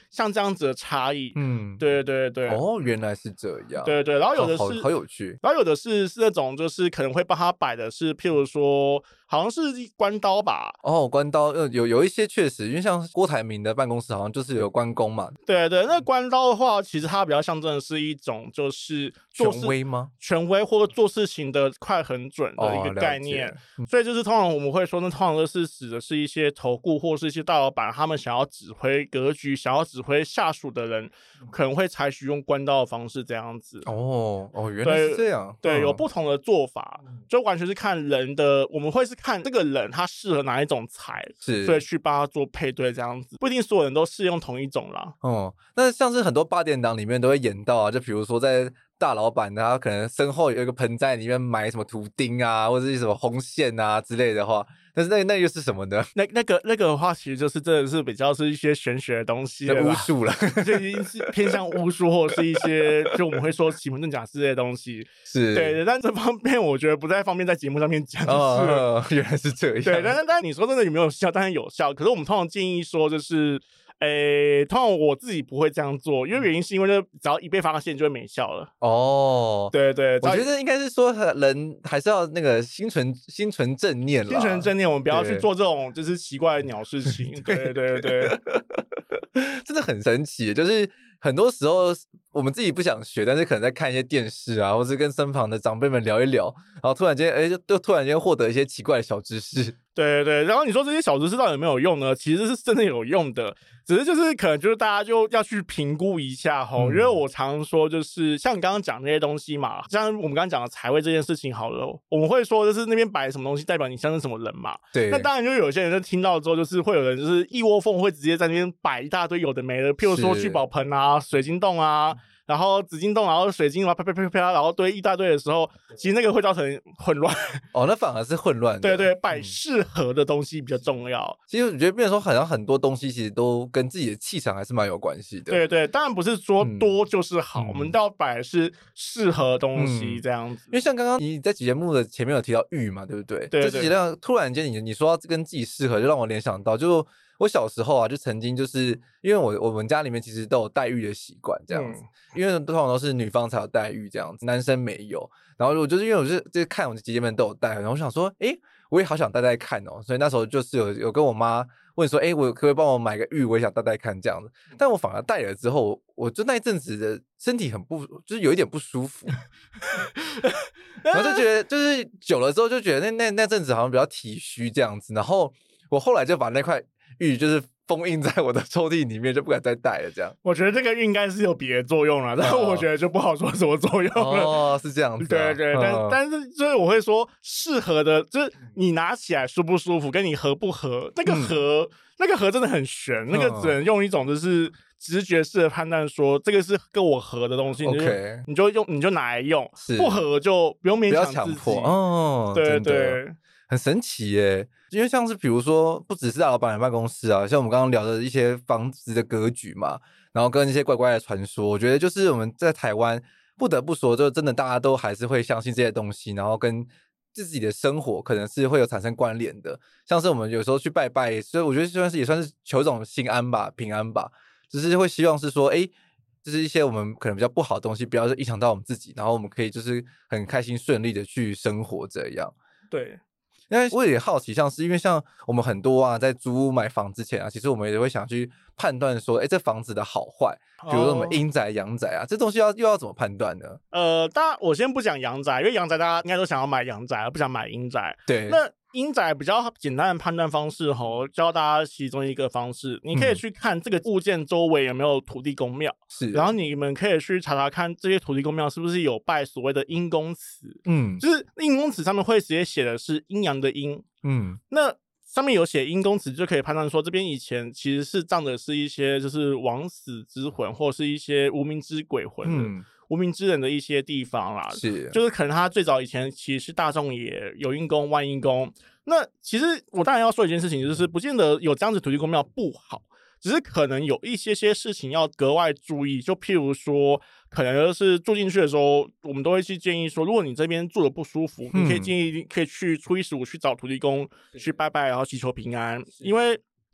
像这样子的差异。 嗯， 对对对。 哦，原来是这样。 对对，然后有的是、 哦、好, 好有趣， 然后有的是是那种就是可能会帮他摆的是，譬如说好像是关刀吧。 哦，关刀，呃，有有一些确实，因为像郭台铭的办公室好像就是有关公嘛。 对对，那关刀的话，其实它比较象征的是一种就是做事权威吗？ 权威或者做事情的快很准的一个概念。哦嗯、所以就是通常我们会说，那通常都是指的是一些头顾或是一些大老板，他们想要指挥格局、想要指挥下属的人，可能会采取用关刀的方式这样子。 哦哦，原来是这样。 对， 嗯、 有不同的做法，就完全是看人的，我们会是看这个人他适合哪一种才， 是， 所以去帮他做配对这样子，不一定所有人都适用同一种啦。 哦、嗯，那像是很多八点档里面都会演到啊，就比如说在大老板他可能身后有一个盆栽里面埋什么图钉啊，或者是什么红线啊之类的话，但是那那又是什么呢？ 那那个那个的话，其实就是真的是比较是一些玄学的东西了， 巫术了， 就已经是偏向巫术或者是一些就我们会说奇门遁甲之类的东西。 是， 对对，但这方面我觉得不太方便在节目上面讲。就是、 哦，原来是这样。 对，但是但你说真的有没有效？当然有效。可是我们通常建议说，就是诶，通常我自己不会这样做，因为原因是因为就只要一被发现就会没效了。 哦， 对对， 我觉得应该是说人还是要那个心存心存正念啦， 心存正念，我们不要去做这种就是奇怪的鸟事情。对对对， 真的很神奇，就是很多时候我们自己不想学，但是可能在看一些电视啊，或是跟身旁的长辈们聊一聊，然后突然间，哎，就突然间获得一些奇怪的小知识。 对对，然后你说这些小知识到底有没有用呢？其实是真的有用的，只是就是可能就是大家就要去评估一下吼、嗯、因为我常说就是像你刚刚讲那些东西嘛，像我们刚刚讲的财位这件事情好了，我们会说就是那边摆什么东西代表你相信什么人嘛。 对。 那当然就有些人就听到之后，就是会有人就是一窝蜂会直接在那边摆一大堆有的没的，譬如说聚宝盆啊、水晶洞啊。然后紫金洞，然后水晶，然后啪啪啪啪，然后堆一大堆的时候，其实那个会造成混乱。 哦，那反而是混乱的。 对对，摆适合的东西比较重要。 嗯、其实我觉得，变成说好像很多东西其实都跟自己的气场还是蛮有关系的。 对对，当然不是说多就是好，嗯、我们都要摆的是适合的东西这样子。 嗯、因为像刚刚你在节目的前面有提到玉嘛，对不对？ 对对。 这几辆突然间你你说跟自己适合，就让我联想到就。我小时候啊，就曾经就是因为我我们家里面其实都有戴玉的习惯这样子，嗯、因为通常都是女方才有戴玉这样子，男生没有。然后我就是因为我是就是看我的姐姐们都有戴，然后我想说，哎，我也好想戴戴看哦，所以那时候就是有有跟我妈问说，哎，我可不可以帮我买个玉，我也想戴戴看这样子。但我反而戴了之后，我就那一阵子的身体很不，就是有一点不舒服，然后就觉得就是久了之后就觉得那那那阵子好像比较体虚这样子，然后我后来就把那块玉就是封印在我的抽屉里面，就不敢再戴了。这样， 我觉得这个玉应该是有别的作用了，但是我觉得就不好说什么作用了。 哦，是这样子、啊。 对对，但、嗯、但是就是我会说，适合的，就是你拿起来舒不舒服，跟你合不合，那个合、嗯、那个合真的很玄，嗯、那个只能用一种就是直觉式的判断说，这个是跟我合的东西，你就、okay. 你就用你就拿来用，不合就不用勉强自己。 哦， 对对。 很神奇耶，因为像是比如说不只是大老板的办公室啊，像我们刚刚聊的一些房子的格局嘛，然后跟一些怪怪的传说，我觉得就是我们在台湾不得不说，就真的大家都还是会相信这些东西，然后跟自己的生活可能是会有产生关联的。像是我们有时候去拜拜，所以我觉得算是也算是求一种心安吧、平安吧，只是会希望是说，哎，就是一些我们可能比较不好的东西，不要影响到我们自己，然后我们可以就是很开心顺利的去生活这样。 对。 因为我也好奇，像是因为像我们很多啊，在租屋买房之前啊，其实我们也会想去判断说，哎，这房子的好坏，比如说我们阴宅、阳宅啊，这东西要又要怎么判断呢？ 呃，当然我先不讲阳宅，因为阳宅大家应该都想要买阳宅，而不想买阴宅。 对， 那阴宅比较简单的判断方式吼，教大家其中一个方式，你可以去看这个物件周围有没有土地公庙， 是， 然后你们可以去查查看这些土地公庙是不是有拜所谓的阴公祠， 嗯， 就是阴公祠上面会直接写的是阴阳的阴， 嗯， 那上面有写阴公祠，就可以判断说这边以前其实是葬的是一些就是枉死之魂，或是一些无名之鬼魂的。嗯，无名之人的一些地方啦， 是， 就是可能他最早以前其实是大众也有阴公、万阴公。那其实我当然要说一件事情，就是不见得有这样子土地公庙不好，只是可能有一些些事情要格外注意。就譬如说，可能就是住进去的时候，我们都会去建议说，如果你这边住的不舒服，嗯、你可以建议可以去初一十五去找土地公去拜拜，然后祈求平安，因为。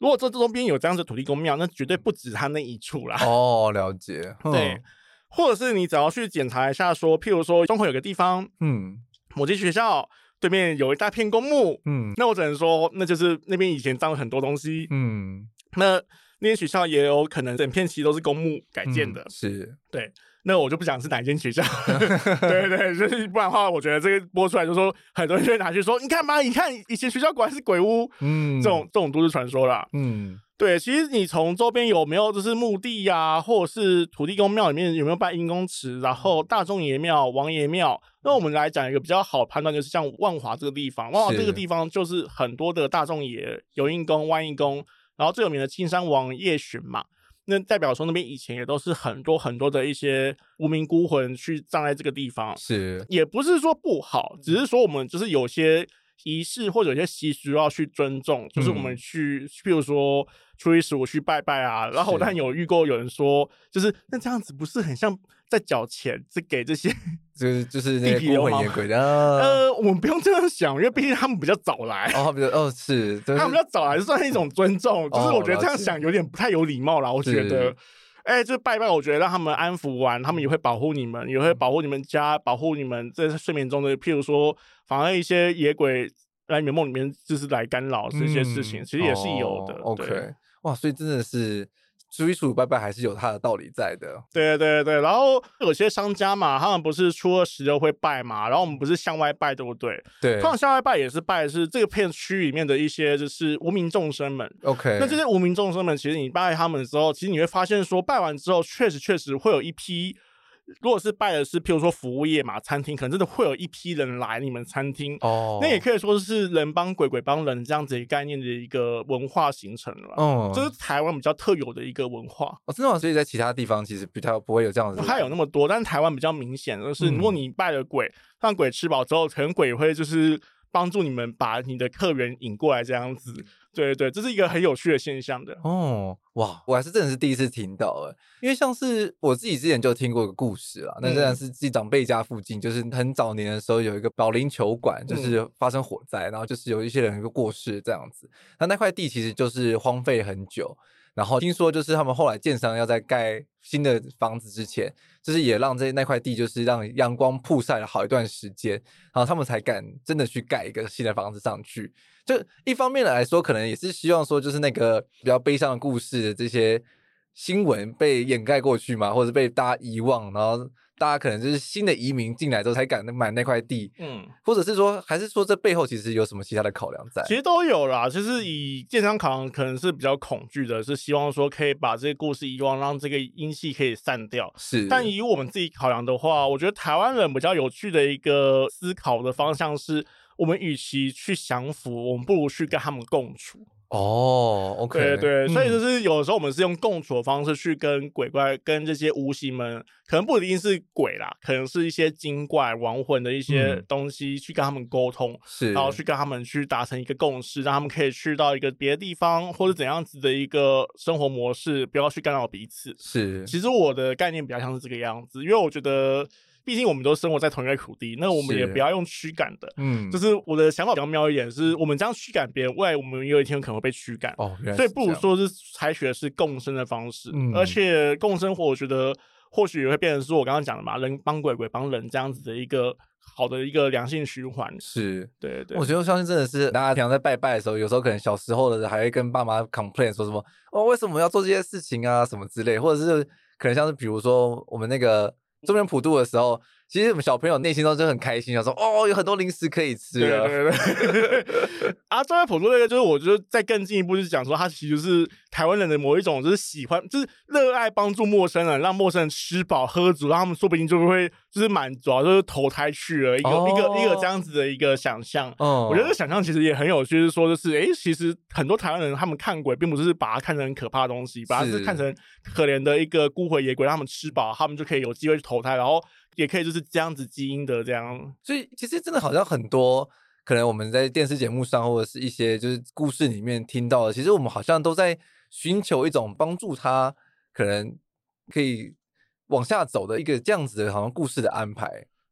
如果这周边有这样子的土地公庙，那绝对不止他那一处啦。 哦，了解。嗯、 对，或者是你只要去检查一下说，譬如说中和有个地方， 嗯， 某间学校对面有一大片公墓， 嗯， 那我只能说，那就是那边以前葬了很多东西， 嗯， 那那间学校也有可能整片其实都是公墓改建的， 嗯、是， 对。那我就不讲是哪一间学校，对对，就是不然的话，我觉得这个播出来就说很多人就会拿去说，你看吧，你看以前学校果然是鬼屋，嗯，这种这种都市传说啦，嗯，对，其实你从周边有没有就是墓地呀、啊，或者是土地公庙里面有没有办阴公祠，然后大众爷庙、王爷庙，那我们来讲一个比较好判断，就是像万华这个地方，万华这个地方就是很多的大众爷、有阴公、万阴公，然后最有名的青山王叶巡嘛。那代表说那边以前也都是很多很多的一些无名孤魂去葬在这个地方， 是也不是说不好，只是说我们就是有些仪式或者有些习俗要去尊重，就是我们去，嗯、譬如说初一十五去拜拜啊，然后我当然有遇过有人说，就是那这样子不是很像在缴钱，是给这些就是就是那些孤魂野鬼的、啊。 呃，我们不用这样想，因为毕竟他们比较早来。 哦，比较哦是，就是、 他们比较早来，算是一种尊重。就是我觉得这样想有点不太有礼貌啦。我觉得，哎、欸，这拜拜，我觉得让他们安抚完，他们也会保护你们，也会保护你们家，保护你们在睡眠中的，譬如说，反而一些野鬼来你们梦里面，就是来干扰这些事情，嗯、其实也是有的。 哦、OK， 哇，所以真的是。初一十五拜拜还是有它的道理在的， 对对对，然后有些商家嘛，他们不是初二十六会拜嘛，然后我们不是向外拜，对不对？ 对， 通常向外拜也是拜的是这个片区里面的一些就是无名众生们。 OK， 那这些无名众生们，其实你拜他们的时候，其实你会发现说，拜完之后，确实确实会有一批。如果是拜的是譬如说服务业嘛，餐厅可能真的会有一批人来你们餐厅哦，那也可以说是人帮鬼鬼帮人这样子一个概念的一个文化形成了，哦，这是台湾比较特有的一个文化哦，真的吗？所以在其他地方其实比较不会有这样子的， 不太有那么多，但是台湾比较明显的是，如果你拜了鬼，让鬼吃饱之后，可能鬼会就是帮助你们把你的客源引过来这样子。对对对，这是一个很有趣的现象的哦，哇，我还是真的是第一次听到哎，因为像是我自己之前就听过一个故事啦，那真的是自己长辈家附近，就是很早年的时候有一个保龄球馆，就是发生火灾，然后就是有一些人就过世这样子，那那块地其实就是荒废很久。然后听说就是他们后来建商要在盖新的房子之前，就是也让这那块地就是让阳光曝晒了好一段时间，然后他们才敢真的去盖一个新的房子上去。就一方面来说，可能也是希望说就是那个比较悲伤的故事的这些新闻被掩盖过去嘛，或者被大家遗忘，然后大家可能就是新的移民进来之后才敢买那块地，嗯，或者是说还是说这背后其实有什么其他的考量在？ 其实都有啦，就是以建商考量可能是比较恐惧的，是希望说可以把这个故事遗忘，让这个阴气可以散掉。 是， 但以我们自己考量的话，我觉得台湾人比较有趣的一个思考的方向是，我们与其去降服，我们不如去跟他们共处。 哦 ，OK， 对对，所以就是有的时候我们是用共处的方式去跟鬼怪、跟这些无形们，可能不一定是鬼啦，可能是一些精怪、亡魂的一些东西，去跟他们沟通， 是， 然后去跟他们去达成一个共识，让他们可以去到一个别的地方，或者怎样子的一个生活模式，不要去干扰彼此。 是， 其实我的概念比较像是这个样子，因为我觉得。毕竟我们都生活在同一个土地，那我们也不要用驱赶的，嗯，就是我的想法比较妙一点，是我们这样驱赶别人，未来我们有一天可能会被驱赶， 哦， 所以不如说是采取的是共生的方式，嗯，而且共生活，我觉得或许也会变成说我刚刚讲的嘛，人帮鬼，鬼帮人这样子的一个好的一个良性循环， 是， 对对， 我觉得相信真的是大家平常在拜拜的时候，有时候可能小时候的人还会跟爸妈 complain 说什么哦，为什么要做这些事情啊，什么之类，或者是可能像是比如说我们那个中元普渡的时候。其实我们小朋友内心中就很开心，想说哦，有很多零食可以吃了。 对对对。啊，中元普渡那个，就是我觉得再更进一步，就是讲说，他其实是台湾人的某一种，就是喜欢，就是热爱帮助陌生人，让陌生人吃饱喝足，让他们说不定就会就是满足，就是投胎去了一个、哦、一个一个这样子的一个想象。哦，我觉得这个想象其实也很有趣，就是说，就是哎，其实很多台湾人他们看鬼，并不是把它看成很可怕的东西，把它是看成可怜的一个孤魂野鬼，让他们吃饱，他们就可以有机会去投胎，然后。也可以就是这样子基因的这样， 所以其实真的好像很多可能我们在电视节目上或者是一些就是故事里面听到的，其实我们好像都在寻求一种帮助他可能可以往下走的一个这样子的好像故事的安排。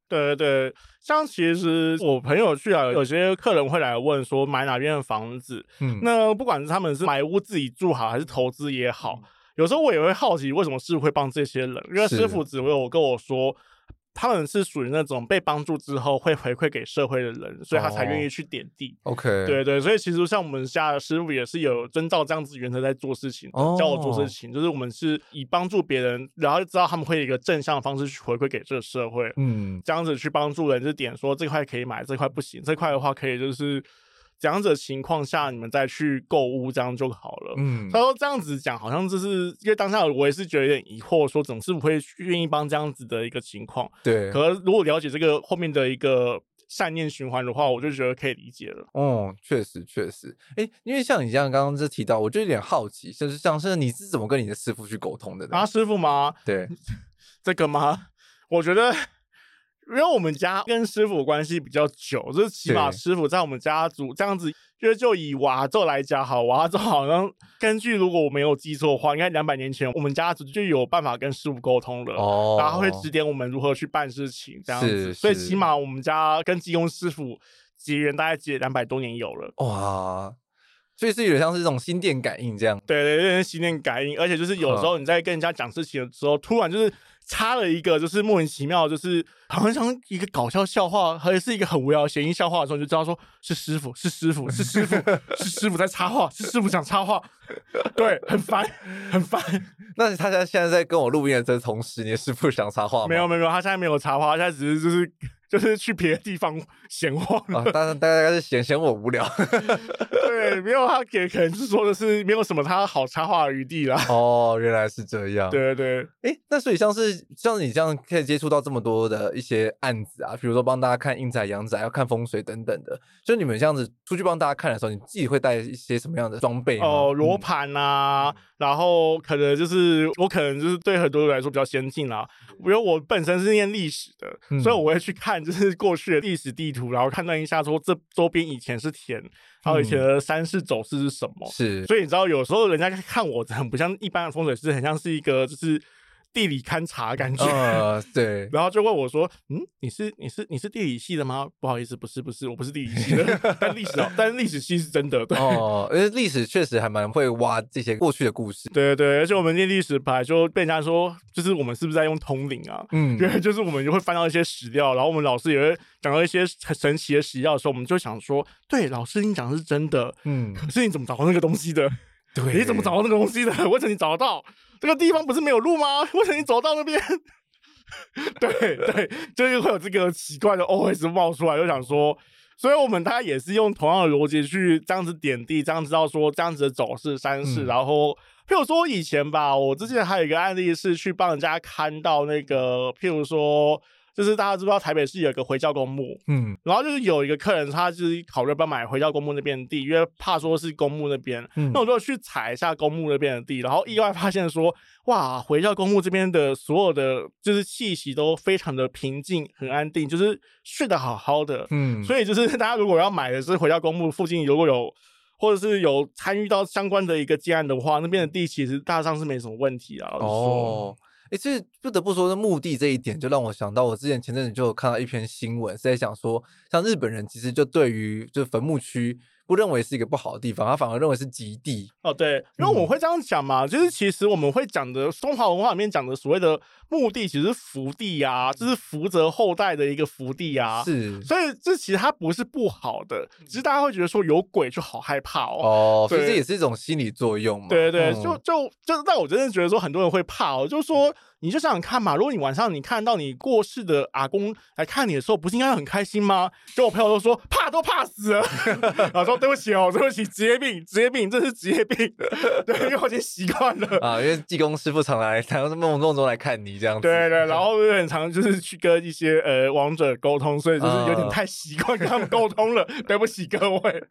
对对对，像其实我朋友去啊，有些客人会来问说买哪边的房子，嗯，那不管是他们是买屋自己住好还是投资也好，有时候我也会好奇为什么师傅会帮这些人，因为师傅只会有跟我说他们是属于那种被帮助之后会回馈给社会的人，所以他才愿意去点地。 哦、OK， 对对，所以其实像我们家的师傅也是有遵照这样子原则在做事情，哦、教我做事情，就是我们是以帮助别人，然后就知道他们会有一个正向的方式去回馈给这个社会，嗯，这样子去帮助人，就点说这块可以买，这块不行，这块的话可以就是这样子的情况下，你们再去购物，这样就好了。嗯，他说这样子讲，好像就是因为当下我也是觉得有点疑惑，说总是不会愿意帮这样子的一个情况。 对， 可是如果了解这个后面的一个善念循环的话，我就觉得可以理解了。 哦，确实确实，哎，因为像你这样刚刚就提到，我就有点好奇，就是像是你是怎么跟你的师傅去沟通的呢？ 啊，师傅吗？ 对， 这个吗？我觉得。因为我们家跟师傅关系比较久，就是起码师傅在我们家族这样子，因为就以我阿祖来讲好，我阿祖好像根据如果我没有记错的话，应该两百年前我们家族就有办法跟师傅沟通了，哦，然后会指点我们如何去办事情这样子，所以起码我们家跟济公师傅结缘大概结两百多年有了， 哇。所以是有点像是这种心电感应这样， 对对对，心电感应，而且就是有时候你在跟人家讲事情的时候，突然就是插了一个就是莫名其妙，就是好像像一个搞笑笑话，或者是一个很无聊的谐音笑话的时候，你就知道说是师傅，是师傅，是师傅，是师傅在插话，是师傅讲插话，对，很烦，很烦。 那他现在在跟我录音的这同时，你的师傅想插话吗？ 没有没有，他现在没有插话，他现在只是就是。就是去别的地方闲话啊，当然大概是嫌嫌我无聊。 对，没有他给可能是说的是没有什么他好插话的余地啦。 哦，原来是这样。 对对对，哎，那所以像是像你这样可以接触到这么多的一些案子啊，比如说帮大家看阴宅阳宅，要看风水等等的，就你们这样子出去帮大家看的时候，你自己会带一些什么样的装备吗？ 哦，罗盘啊，嗯、然后可能就是我可能就是对很多人来说比较先进啦，因为我本身是念历史的，嗯、所以我会去看。就是过去的历史地图，然后判断一下说这周边以前是田，还有以前的山势走势是什么。 是， 所以你知道有时候人家看我很不像一般的风水师，很像是一个就是地理勘察的感觉。 呃，对。 然后就问我说：“嗯，你是你是你是地理系的吗？”不好意思，不是不是，我不是地理系的，但历史但历史系是真的。对哦，因为历史确实还蛮会挖这些过去的故事。 对对，而且我们念历史牌就被人家说，就是我们是不是在用通灵啊？嗯，因为就是我们就会翻到一些史料，然后我们老师也会讲到一些很神奇的史料的时候，我们就想说，对，老师你讲的是真的，嗯，可是你怎么找到那个东西的？ 对， 你怎么找到那个东西的？为什么你找得到？这个地方不是没有路吗？为什么你走到那边？对对，就是会有这个奇怪的 O S 冒出来，就想说，所以我们大家也是用同样的逻辑去这样子点地，这样知道说这样子的走势山势，嗯、然后譬如说以前吧，我之前还有一个案例是去帮人家看到那个，譬如说。就是大家知不知道台北市有一个回教公墓，嗯，然后就是有一个客人，他就是考虑要买回教公墓那边的地，因为怕说是公墓那边，嗯、那我就去踩一下公墓那边的地，然后意外发现说，哇，回教公墓这边的所有的就是气息都非常的平静，很安定，就是睡得好好的，嗯，所以就是大家如果要买的是回教公墓附近如果有。或者是有参与到相关的一个建案的话，那边的地其实大致上是没什么问题啊。 哦，哎，这不得不说，墓地这一点就让我想到，我之前前阵子就有看到一篇新闻，是在讲说，像日本人其实就对于就坟墓区不认为是一个不好的地方，他反而认为是极地。 哦，对，因为我们会这样讲嘛，嗯、就是其实我们会讲的中华文化里面讲的所谓的墓地，其实是福地啊，就是福泽后代的一个福地啊。 是， 所以这其实它不是不好的，只是大家会觉得说有鬼就好害怕哦。 哦，所以这也是一种心理作用嘛。 对对对，嗯、就就就，但我真的觉得说很多人会怕哦，就是说。你就想想看嘛，如果你晚上你看到你过世的阿公来看你的时候，不是应该很开心吗？就我朋友都说怕都怕死了，然后说对不起哦，对不起，职业病，职业病，这是职业病，对，因为我已经习惯了啊，因为济公师傅常来，常梦梦中中来看你这样子， 对对，然后很常就是去跟一些呃亡者沟通，所以就是有点太习惯跟他们沟通了，对不起各位。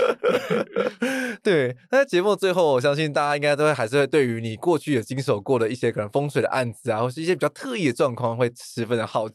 对，那在节目最后，我相信大家应该都会还是会对于你过去有经手过的一些可能风水的案子。啊，或是一些比较特异的状况会十分的好奇。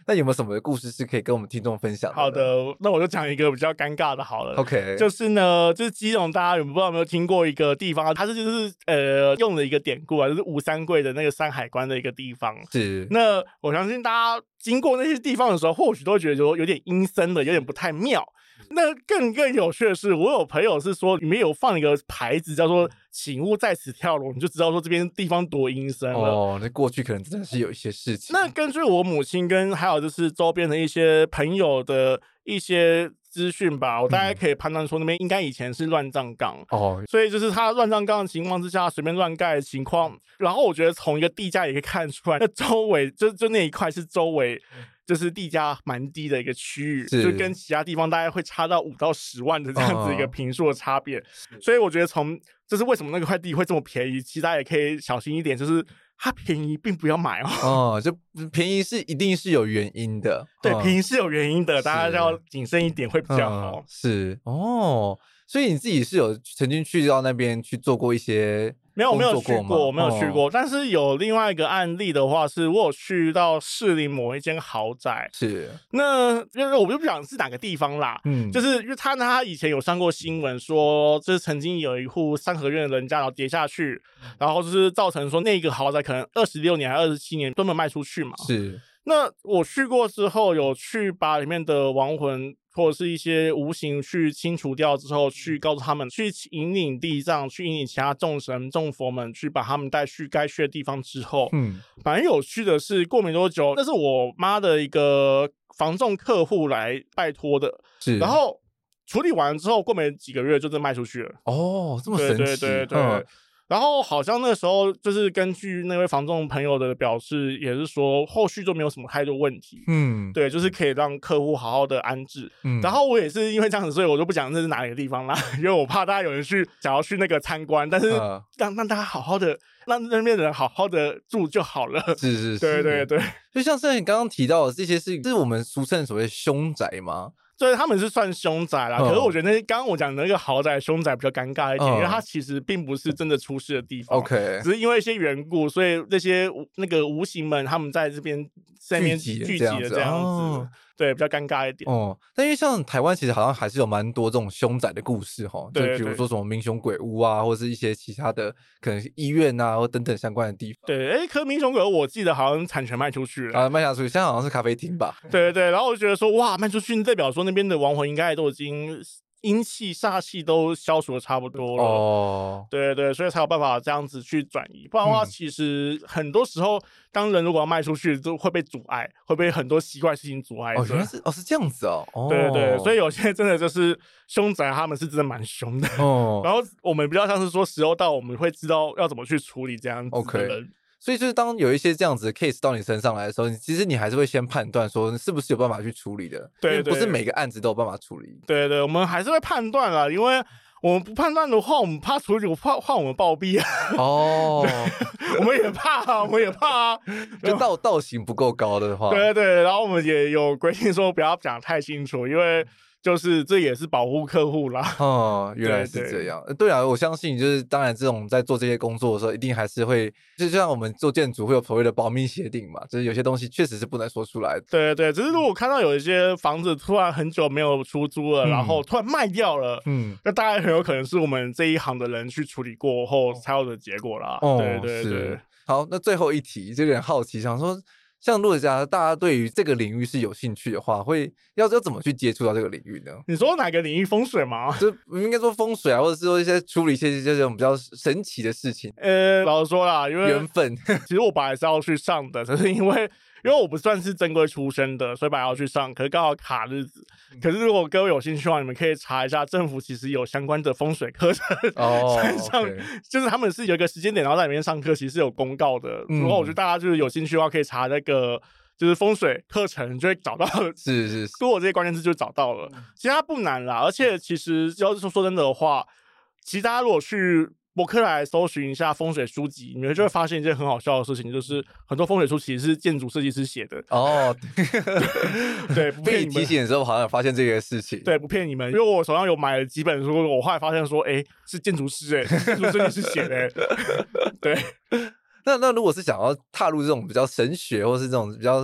那有没有什么故事是可以跟我们听众分享的？ 好的，那我就讲一个比较尴尬的好了。 OK， 就是呢，就是基隆，大家有不知道有没有听过一个地方，它是就是呃用的一个典故啊，就是吴三桂的那个山海关的一个地方。 是， 那我相信大家经过那些地方的时候，或许都会觉得说有点阴森的，有点不太妙。那更更有趣的是，我有朋友是说里面有放一个牌子叫做请勿在此跳楼，你就知道说这边地方多阴森了。 哦，那过去可能真的是有一些事情。 那根据我母亲跟还有就是周边的一些朋友的一些资讯吧，我大概可以判断说那边应该以前是乱葬岗哦，所以就是他乱葬岗的情况之下随便乱盖的情况，然后我觉得从一个地价也可以看出来，那周围就就那一块是周围就是地价蛮低的一个区域，就跟其他地方大概会差到五到十万的这样子一个坪数的差别，哦，所以我觉得从就是为什么那个块地会这么便宜，其实大家也可以小心一点，就是它便宜并不要买哦。 哦，就便宜是一定是有原因的， 对，便宜是有原因的，大家要谨慎一点会比较好。 嗯，是哦，所以你自己是有曾经去到那边去做过一些？ 没有，没有去过，我没有去过，哦。但是有另外一个案例的话，是我有去到士林某一间豪宅， 是那因为我就不讲是哪个地方啦，嗯，就是因为他他以前有上过新闻说，就是曾经有一户三合院的人家然后跌下去，然后就是造成说那个豪宅可能二十六年还二十七年都没有卖出去嘛， 是。 那我去过之后，有去把里面的亡魂或者是一些无形去清除掉之后，去告诉他们，去引领地藏，去引领其他众神众佛们，去把他们带去该去的地方之后，嗯，蛮有趣的是，过没多久，那是我妈的一个房仲客户来拜托的，是，然后处理完之后，过没几个月就真卖出去了。 哦，这么神奇， 对对对对。嗯，然后好像那时候就是根据那位房仲朋友的表示，也是说后续就没有什么太多问题，嗯，对，就是可以让客户好好的安置。嗯，然后我也是因为这样子，所以我就不讲这是哪里的地方啦，因为我怕大家有人去想要去那个参观，但是让让大家好好的，让那边的人好好的住就好了。 是是是， 对对对， 就像是你刚刚提到的这些是，是我们俗称所谓凶宅吗？ 对，他们是算凶宅啦，嗯，可是我觉得那刚刚我讲的那个豪宅凶宅比较尴尬一点，嗯，因为它其实并不是真的出事的地方 ，OK， 只是因为一些缘故，所以那些那个无形们他们在这边在那边聚集了这样子，哦，对，比较尴尬一点。 哦，但因为像台湾其实好像还是有蛮多这种凶宅的故事哈，就比如说什么民雄鬼屋啊，或者是一些其他的可能医院啊，或等等相关的地方。 对，哎，可是民雄鬼屋我记得好像产权卖出去了啊，卖下去，现在好像是咖啡厅吧？ 对对对，然后我就觉得说，哇，卖出去代表说那边的亡魂应该都已经阴气煞气都消除的差不多了哦，对对，所以才有办法这样子去转移，不然的话，其实很多时候，当人如果要卖出去，就会被阻碍，会被很多奇怪的事情阻碍。 哦，原来是哦，是这样子哦。哦对对，所以有些真的就是凶宅，他们是真的蛮凶的。哦，然后我们比较像是说时候到，我们会知道要怎么去处理这样子的人。 Okay.所以就是当有一些这样子的 case 到你身上来的时候，其实你还是会先判断说是不是有办法去处理的， 对， 因为不是每个案子都有办法处理。 对对，我们还是会判断啦，因为我们不判断的话，我们怕处理，我怕怕我们暴毙啊。哦，我们也怕啊，我们也怕啊， 就道道行不够高的话， 对对，然后我们也有规定说不要讲太清楚，因为。就是这也是保护客户啦。 哦，原来是这样。对, 对啊，我相信就是当然这种在做这些工作的时候，一定还是会，就像我们做建筑会有所谓的保密协定嘛，就是有些东西确实是不能说出来的。 对对，只是如果看到有一些房子突然很久没有出租了，嗯，然后突然卖掉了，嗯，那大概很有可能是我们这一行的人去处理过后才有的结果啦。哦，对对对。 好，那最后一题，就有点好奇，想说。像如果假大家对于这个领域是有兴趣的话，会要要怎么去接触到这个领域呢？ 你说哪个领域？风水吗？ 就应该说风水啊，或者是说一些处理一些这种比较神奇的事情。 呃，老实说啦，因为缘分， 其实我本来是要去上的，只是因为因为我不算是正规出身的，所以本来要去上，可是刚好卡日子。可是如果各位有兴趣的话，你们可以查一下，政府其实有相关的风水课程。哦，上 okay. 就是他们是有一个时间点，然后在里面上课，其实是有公告的。嗯，如果我觉得大家就是有兴趣的话，可以查那个。就是风水课程就会找到， 是是是， 如果这些关键字就找到了，其实它不难啦。而且其实要是说真的的话，其实大家如果去博客来搜寻一下风水书籍，你们就会发现一件很好笑的事情，就是很多风水书其实是建筑设计师写的。哦，对，不骗你们。 被提醒的时候好像有发现这个事情。 对，不骗你们，因为我手上有买了几本书，我后来发现说，哎，是建筑师哎，建筑设计师写的欸。对。 那那如果是想要踏入这种比较神学，或是这种比较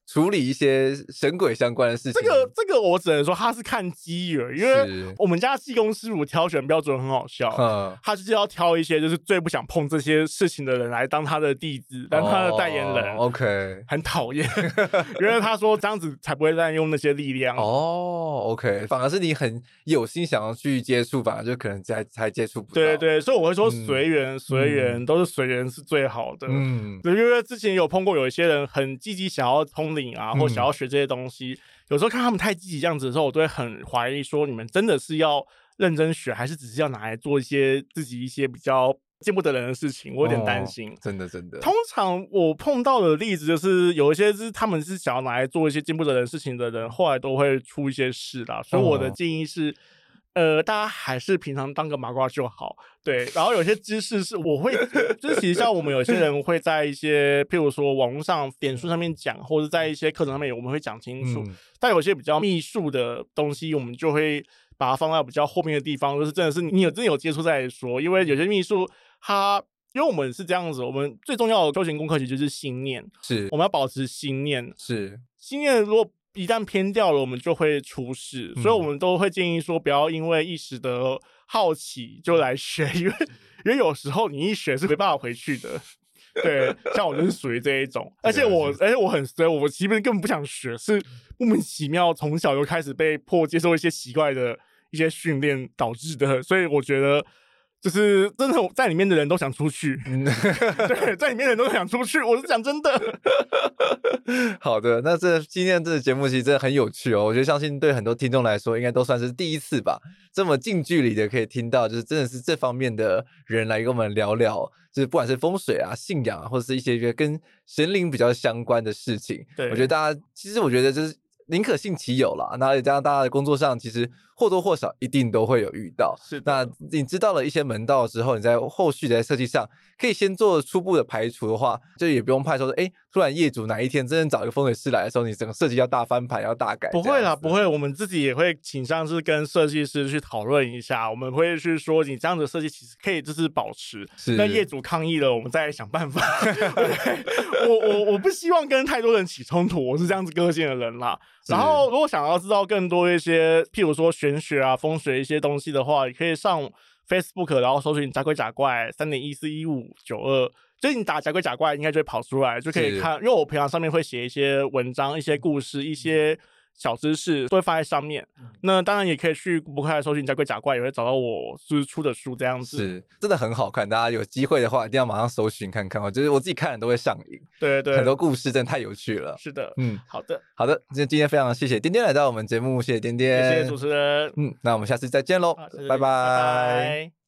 处理一些神鬼相关的事情。 这个这个我只能说他是看机缘，因为我们家技工师傅挑选标准很好笑，嗯、他就是要挑一些就是最不想碰这些事情的人来当他的弟子，当他的代言人。 哦、OK， 很讨厌，因为他说这样子才不会滥用那些力量。 哦 ，OK， 反而是你很有心想要去接触，反而就可能才才接触不到。 对对，所以我会说随缘，随缘都是随缘是最好的。嗯，因为之前有碰过有一些人很积极想要通灵啊，或想要学这些东西，有时候看他们太积极这样子的时候，我都会很怀疑说，你们真的是要认真学，还是只是要拿来做一些自己一些比较见不得人的事情？我有点担心。哦、 真的真的。 通常我碰到的例子就是有一些是他们是想要拿来做一些见不得人的事情的人，后来都会出一些事啦。所以我的建议是。哦呃，大家还是平常当个麻瓜就好，对。然后有些知识是我会，就是其实像我们有些人会在一些，譬如说网络上点数上面讲，或者在一些课程上面我们会讲清楚。嗯、但有些比较秘术的东西，我们就会把它放在比较后面的地方，就是真的是你有真的有接触再来说，因为有些秘术它。因为我们是这样子，我们最重要的修行功课其实就是心念， 是我们要保持心念， 是心念如果一旦偏掉了，我们就会出事，嗯、所以我们都会建议说，不要因为一时的好奇就来学，因为因为有时候你一学是没办法回去的。对，像我就是属于这一种，而且我而且我很衰，我基本根本不想学，是莫名其妙从小就开始被迫接受一些奇怪的一些训练导致的，所以我觉得。就是真的在里面的人都想出去，对，在里面的人都想出去，我是讲真的。 好的，那这今天这个节目其实真的很有趣哦，我觉得相信对很多听众来说应该都算是第一次吧，这么近距离的可以听到，就是真的是这方面的人来跟我们聊聊，就是不管是风水啊、信仰啊，或者是一些跟神灵比较相关的事情。对，我觉得大家其实我觉得就是宁可信其有啦，那也加上大家的工作上其实或多或少一定都会有遇到。 是的， 那你知道了一些门道之后，你在后续在设计上可以先做初步的排除的话，就也不用怕说哎，突然业主哪一天真正找一个风水师来的时候，你整个设计要大翻盘要大改。 不会啦，不会，我们自己也会倾向是跟设计师去讨论一下，我们会去说你这样的设计其实可以就是保持，那业主抗议了，我们再来想办法。我我我不希望跟太多人起冲突，我是这样子个性的人啦。然后如果想要知道更多一些譬如说玄学啊风水一些东西的话，也可以上 Facebook 然后搜寻甲鬼甲怪 三点一四一五九二，就是你打甲鬼甲怪应该就会跑出来，就可以看，因为我平常上面会写一些文章一些故事一些小知识都会放在上面，那当然也可以去博客来搜寻甲鬼甲怪，也会找到我就是出的书这样子， 是真的很好看，大家有机会的话一定要马上搜寻看看，我觉得我自己看了都会上瘾。 对对， 很多故事真的太有趣了。 是的，嗯，好的好的，今天非常谢谢颠颠来到我们节目，谢谢颠颠， 谢谢主持人， 嗯，那我们下次再见喽，拜拜。 拜拜。